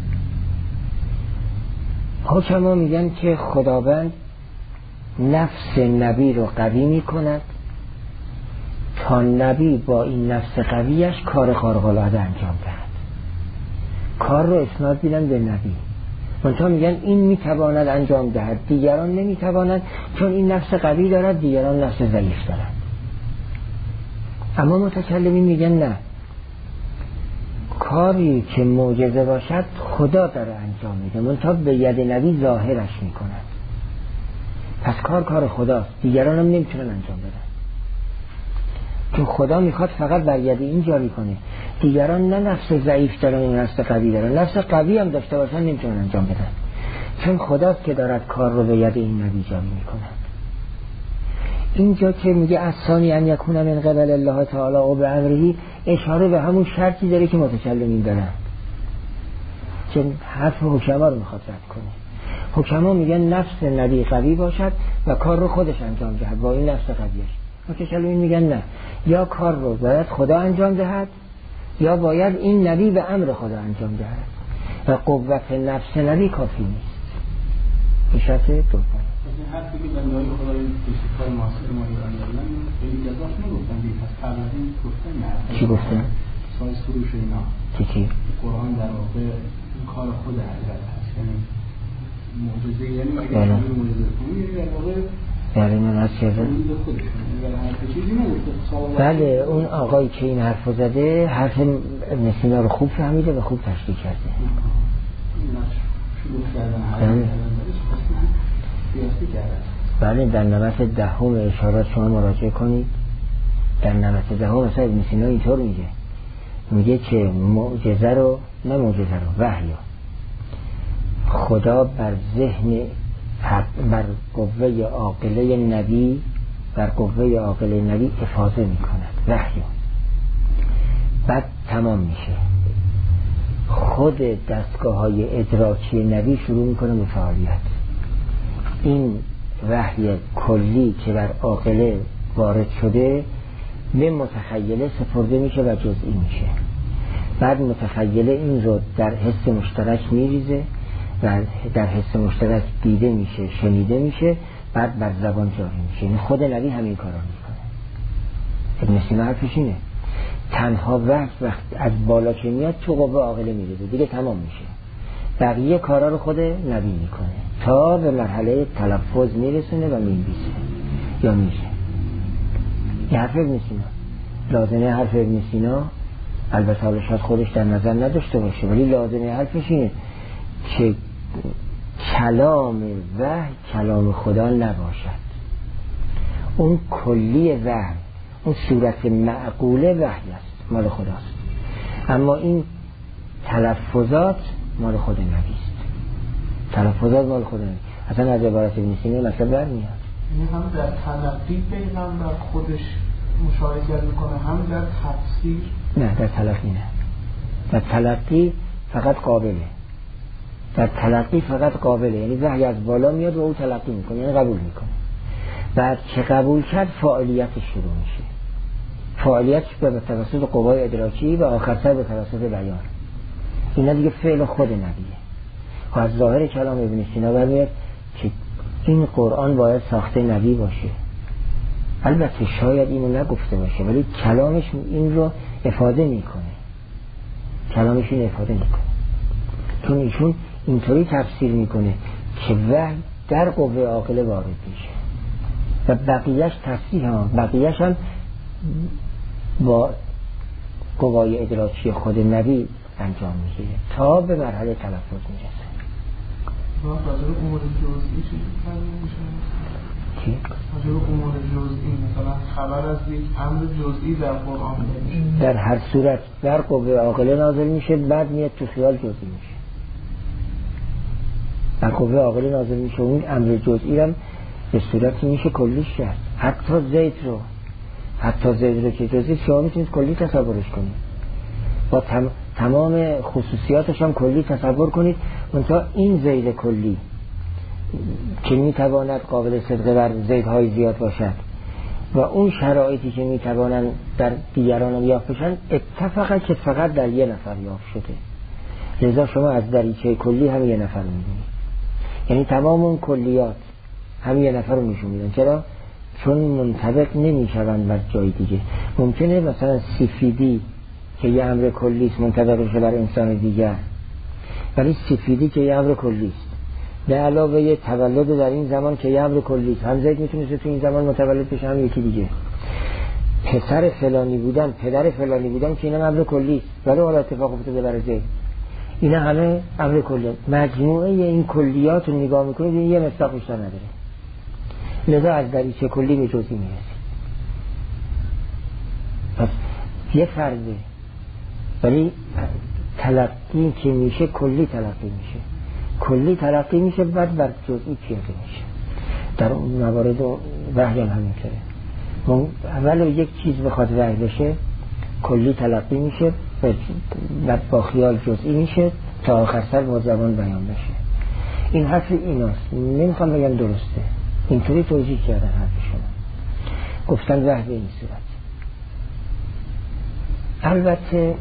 حکما میگن که خداوند نفس نبی رو قوی می‌کند تا نبی با این نفس قویش کار خارق العاده انجام دهد. کار رو اسناد میدن به نبی، منتها میگن این میتواند انجام دهد، دیگران نمیتوانند، چون این نفس قوی دارد دیگران نفس ضعیف دارد. اما متکلمین میگن نه، کاری که معجزه باشد خدا داره انجام میده، منتها به ید نبی ظاهرش میکند. پس کار کار خداست، دیگران هم نمیتونن انجام بدن، چون خدا میخواد فقط بر ید این جاری کنه. دیگران نه نفس ضعیف دارن و نفس قوی دارن، نفس قوی هم داشته باشن نمیتونن انجام بدن، چون خداست که دارد کار رو به ید این نبی جاری میکنه. اینجا که میگه اصانی ان یکون من قبل الله تعالی و به امرهی، اشاره به همون شرطی داره که متکلمین دارن، که حرف حکما رو میخواد رد کنه. حکما میگن نفس نبی قوی باشد و کار رو خودش انجام دهد با این نفس قویش. متکلمین میگن نه، یا کار رو باید خدا انجام دهد یا باید این نبی به امر خدا انجام دهد و قوت نفس نبی کافی نیست. این شرط دوم. مثلا حرفی که بنده های خدای کار معاصر ما ایران دارن خیلی جزاش نگفتن دیگه، پس قبل از این گفتن نه. چی گفتن؟ سایز فروش اینا چی چی؟ قرآن در واقع کار خود حضرت هست، یعنی معجزه، یعنی اگر معجزه کنی در واقع یعنی من از چیزه؟ بله اون آقایی که این حرف زده حرف ابن سینا رو خوب فهمیده و خوب تشریح کرده. بله در نمت دهم اشارات شما مراجعه کنید. در نمت دهم مثلا ابن سینا اینطور میگه میگه که معجزه رو، نه معجزه رو، وحی خدا بر ذهن، بر قوه عاقله نبی بر قوه عاقله نبی افاضه می کند، وحی. بعد تمام میشه، خود دستگاه های ادراکی نبی شروع میکنه به فعالیت. این وحی کلی که بر عاقله وارد شده به متخیله سپرده میشه و جزئی میشه. بعد متخیله این رو در حس مشترک میریزه و در حس مشترک دیده میشه، شنیده میشه، بعد بر زبان جاری میشه. این خود نبی همین کارا میکنه. ابن سینا حرفش اینه، تنها وقت وقت از بالا که میاد تو قوه عاقله میریزه دیگه تمام میشه، بقیه کارا رو خود نبی میکنه تا به مرحله تلفظ میرسونه و میبیسه یا میشه. این حرف ابن سینا. لازمه حرف ابن سینا البته حالا شاید خودش در نظر نداشته باشه، ولی لازمه حرفش اینه که کلام وحی کلام خدا نباشد. اون کلی وحی، اون صورت معقوله وحی است، مال خداست. اما این تلفظات مال خود نبی است. تلفظات مال خود نبی. اصلا از عبارت ابن سینا مثلا برمیاد. یعنی هم در تلقی پیغمبر خودش مشارکت میکنه، هم در تفسیر؟ نه، در تلقی نه. در تلقی فقط قابله. در تلقی فقط قابله، یعنی وحی از بالا میاد و او تلقی میکنه، یعنی قبول میکنه. بعد که قبول کرد فاعلیتش شروع میشه. فاعلیتش به توسط قوای ادراکی و آخر سر به توسط بیان. اینا دیگه فعل خود نبیه. و از ظاهر کلام ابن سینا برمیاد که این قرآن باید ساخته نبی باشه. البته شاید اینو نگفته باشه، ولی کلامش این رو افاده میکنه. کلامش این افاده میکنه. چون ایشون اینطوری تفسیر میکنه که وحی در قوه عاقله وارد میشه و بقیهش تصحیح هم بقیهش هم با قوای ادراکی خود نبی انجام میگیره تا به مرحله تلفظ میرسه. راجع به امور جزئی چی فرموده میشه؟ چی؟ راجع به امور جزئی مثلا خبر از یک امر جزئی در قرآن میشه. در هر صورت در قوه عاقله نازل میشه، بعد میاد تو خیال جزئی میشه. در قوه عاقله نازل میشه، اون امر جزئی هم به صورتی میشه کلیش کرد. حتی زید رو حتی زید رو که جزئی شما میتونید کلی تصورش کنید، با تم... تمام خصوصیاتش هم کلی تصور کنید. منتها این زید کلی که میتواند قابل صدقه بر زیدهای زیاد باشد و اون شرایطی که میتوانند در دیگران یافت بشن، اتفاقا که فقط در یه نفر یافت شده. لذا شما از دریچه کلی هم یه نفر میبینید، یعنی تمام اون کلیات هم یه نفر رو نشون میدن. چرا؟ چون منطبق نمیشوند بر جای دیگه. ممکنه مثلا سفیدی که یه امر کلیست منطبق بشه بر انسان دیگر، ولی سفیدی که یه امر کلیست به علاوه یه تولد در این زمان که یه امر کلیست، هم زید میتونه تو این زمان متولد بشه، هم یکی دیگه. پسر فلانی بودن، پدر فلانی بودن که اینا امر کلیست، ولی حالا اتفاق افتاده برای زید. اینا همه امر کلی. مجموعه این کلیات رو نگاه میکنید یه مصداق بیشتر نداره. لذا از دریچه کلی به جزئی میرسید. پس یه فرده، ولی تلقی که میشه کلی تلقی میشه، کلی تلقی میشه بعد بر جزئی پیاده میشه. در اون موارد وحی هم همینطوره. اول یک چیز بخواد وحی بشه کلی تلقی میشه، بعد با خیال جزئی میشه تا آخر سر با زبان بیان بشه. این حرف ایناست، نمیخوام بگم درسته، اینطوری توجیه کردن حرفشون، گفتن وحی به این صورت. البته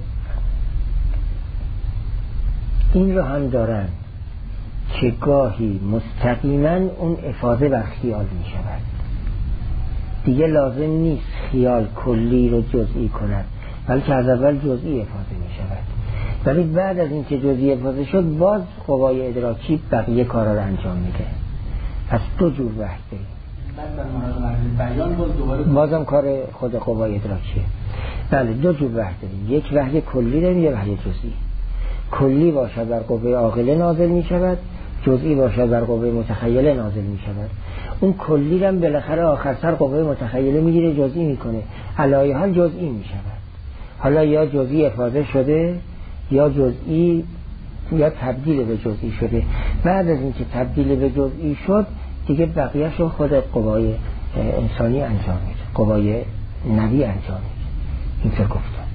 این رو هم دارن که گاهی مستقیما اون افاده بر خیال می شود، دیگه لازم نیست خیال کلی رو جزئی کند، بلکه از اول جزئی افاده می شود، ولی بعد از این که جزئی افاده شد باز قوای ادراکی بقیه کارا رو انجام میده. پس دو جور وحی داریم. بعد در مرحله بیان باز دوباره بازم کار خود قوای ادراکیه. بله، دو جور وحی داریم، یک وحی کلی داریم، یک وحی جزئی. کلی باشد در قوه عاقله نازل می شود، جزئی باشد در قوه متخیله نازل می شود. اون کلی هم بالاخره آخر سر قوه متخیله میگیره جزئی میکنه، علایه حال جزئی می شود. حالا یا جزئی افاده شده یا جزئی یا تبدیل به جزئی شده. بعد از اینکه تبدیل به جزئی شد دیگه بقیه‌اش رو خود قوای انسانی انجام میده، قوای نبی انجام میده. اینطور گفتم.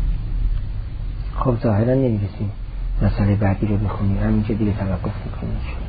خب ظاهرا نمیرسیم مسئله بعدی رو بخونیم، همینجا دیگه توقف میکنیم.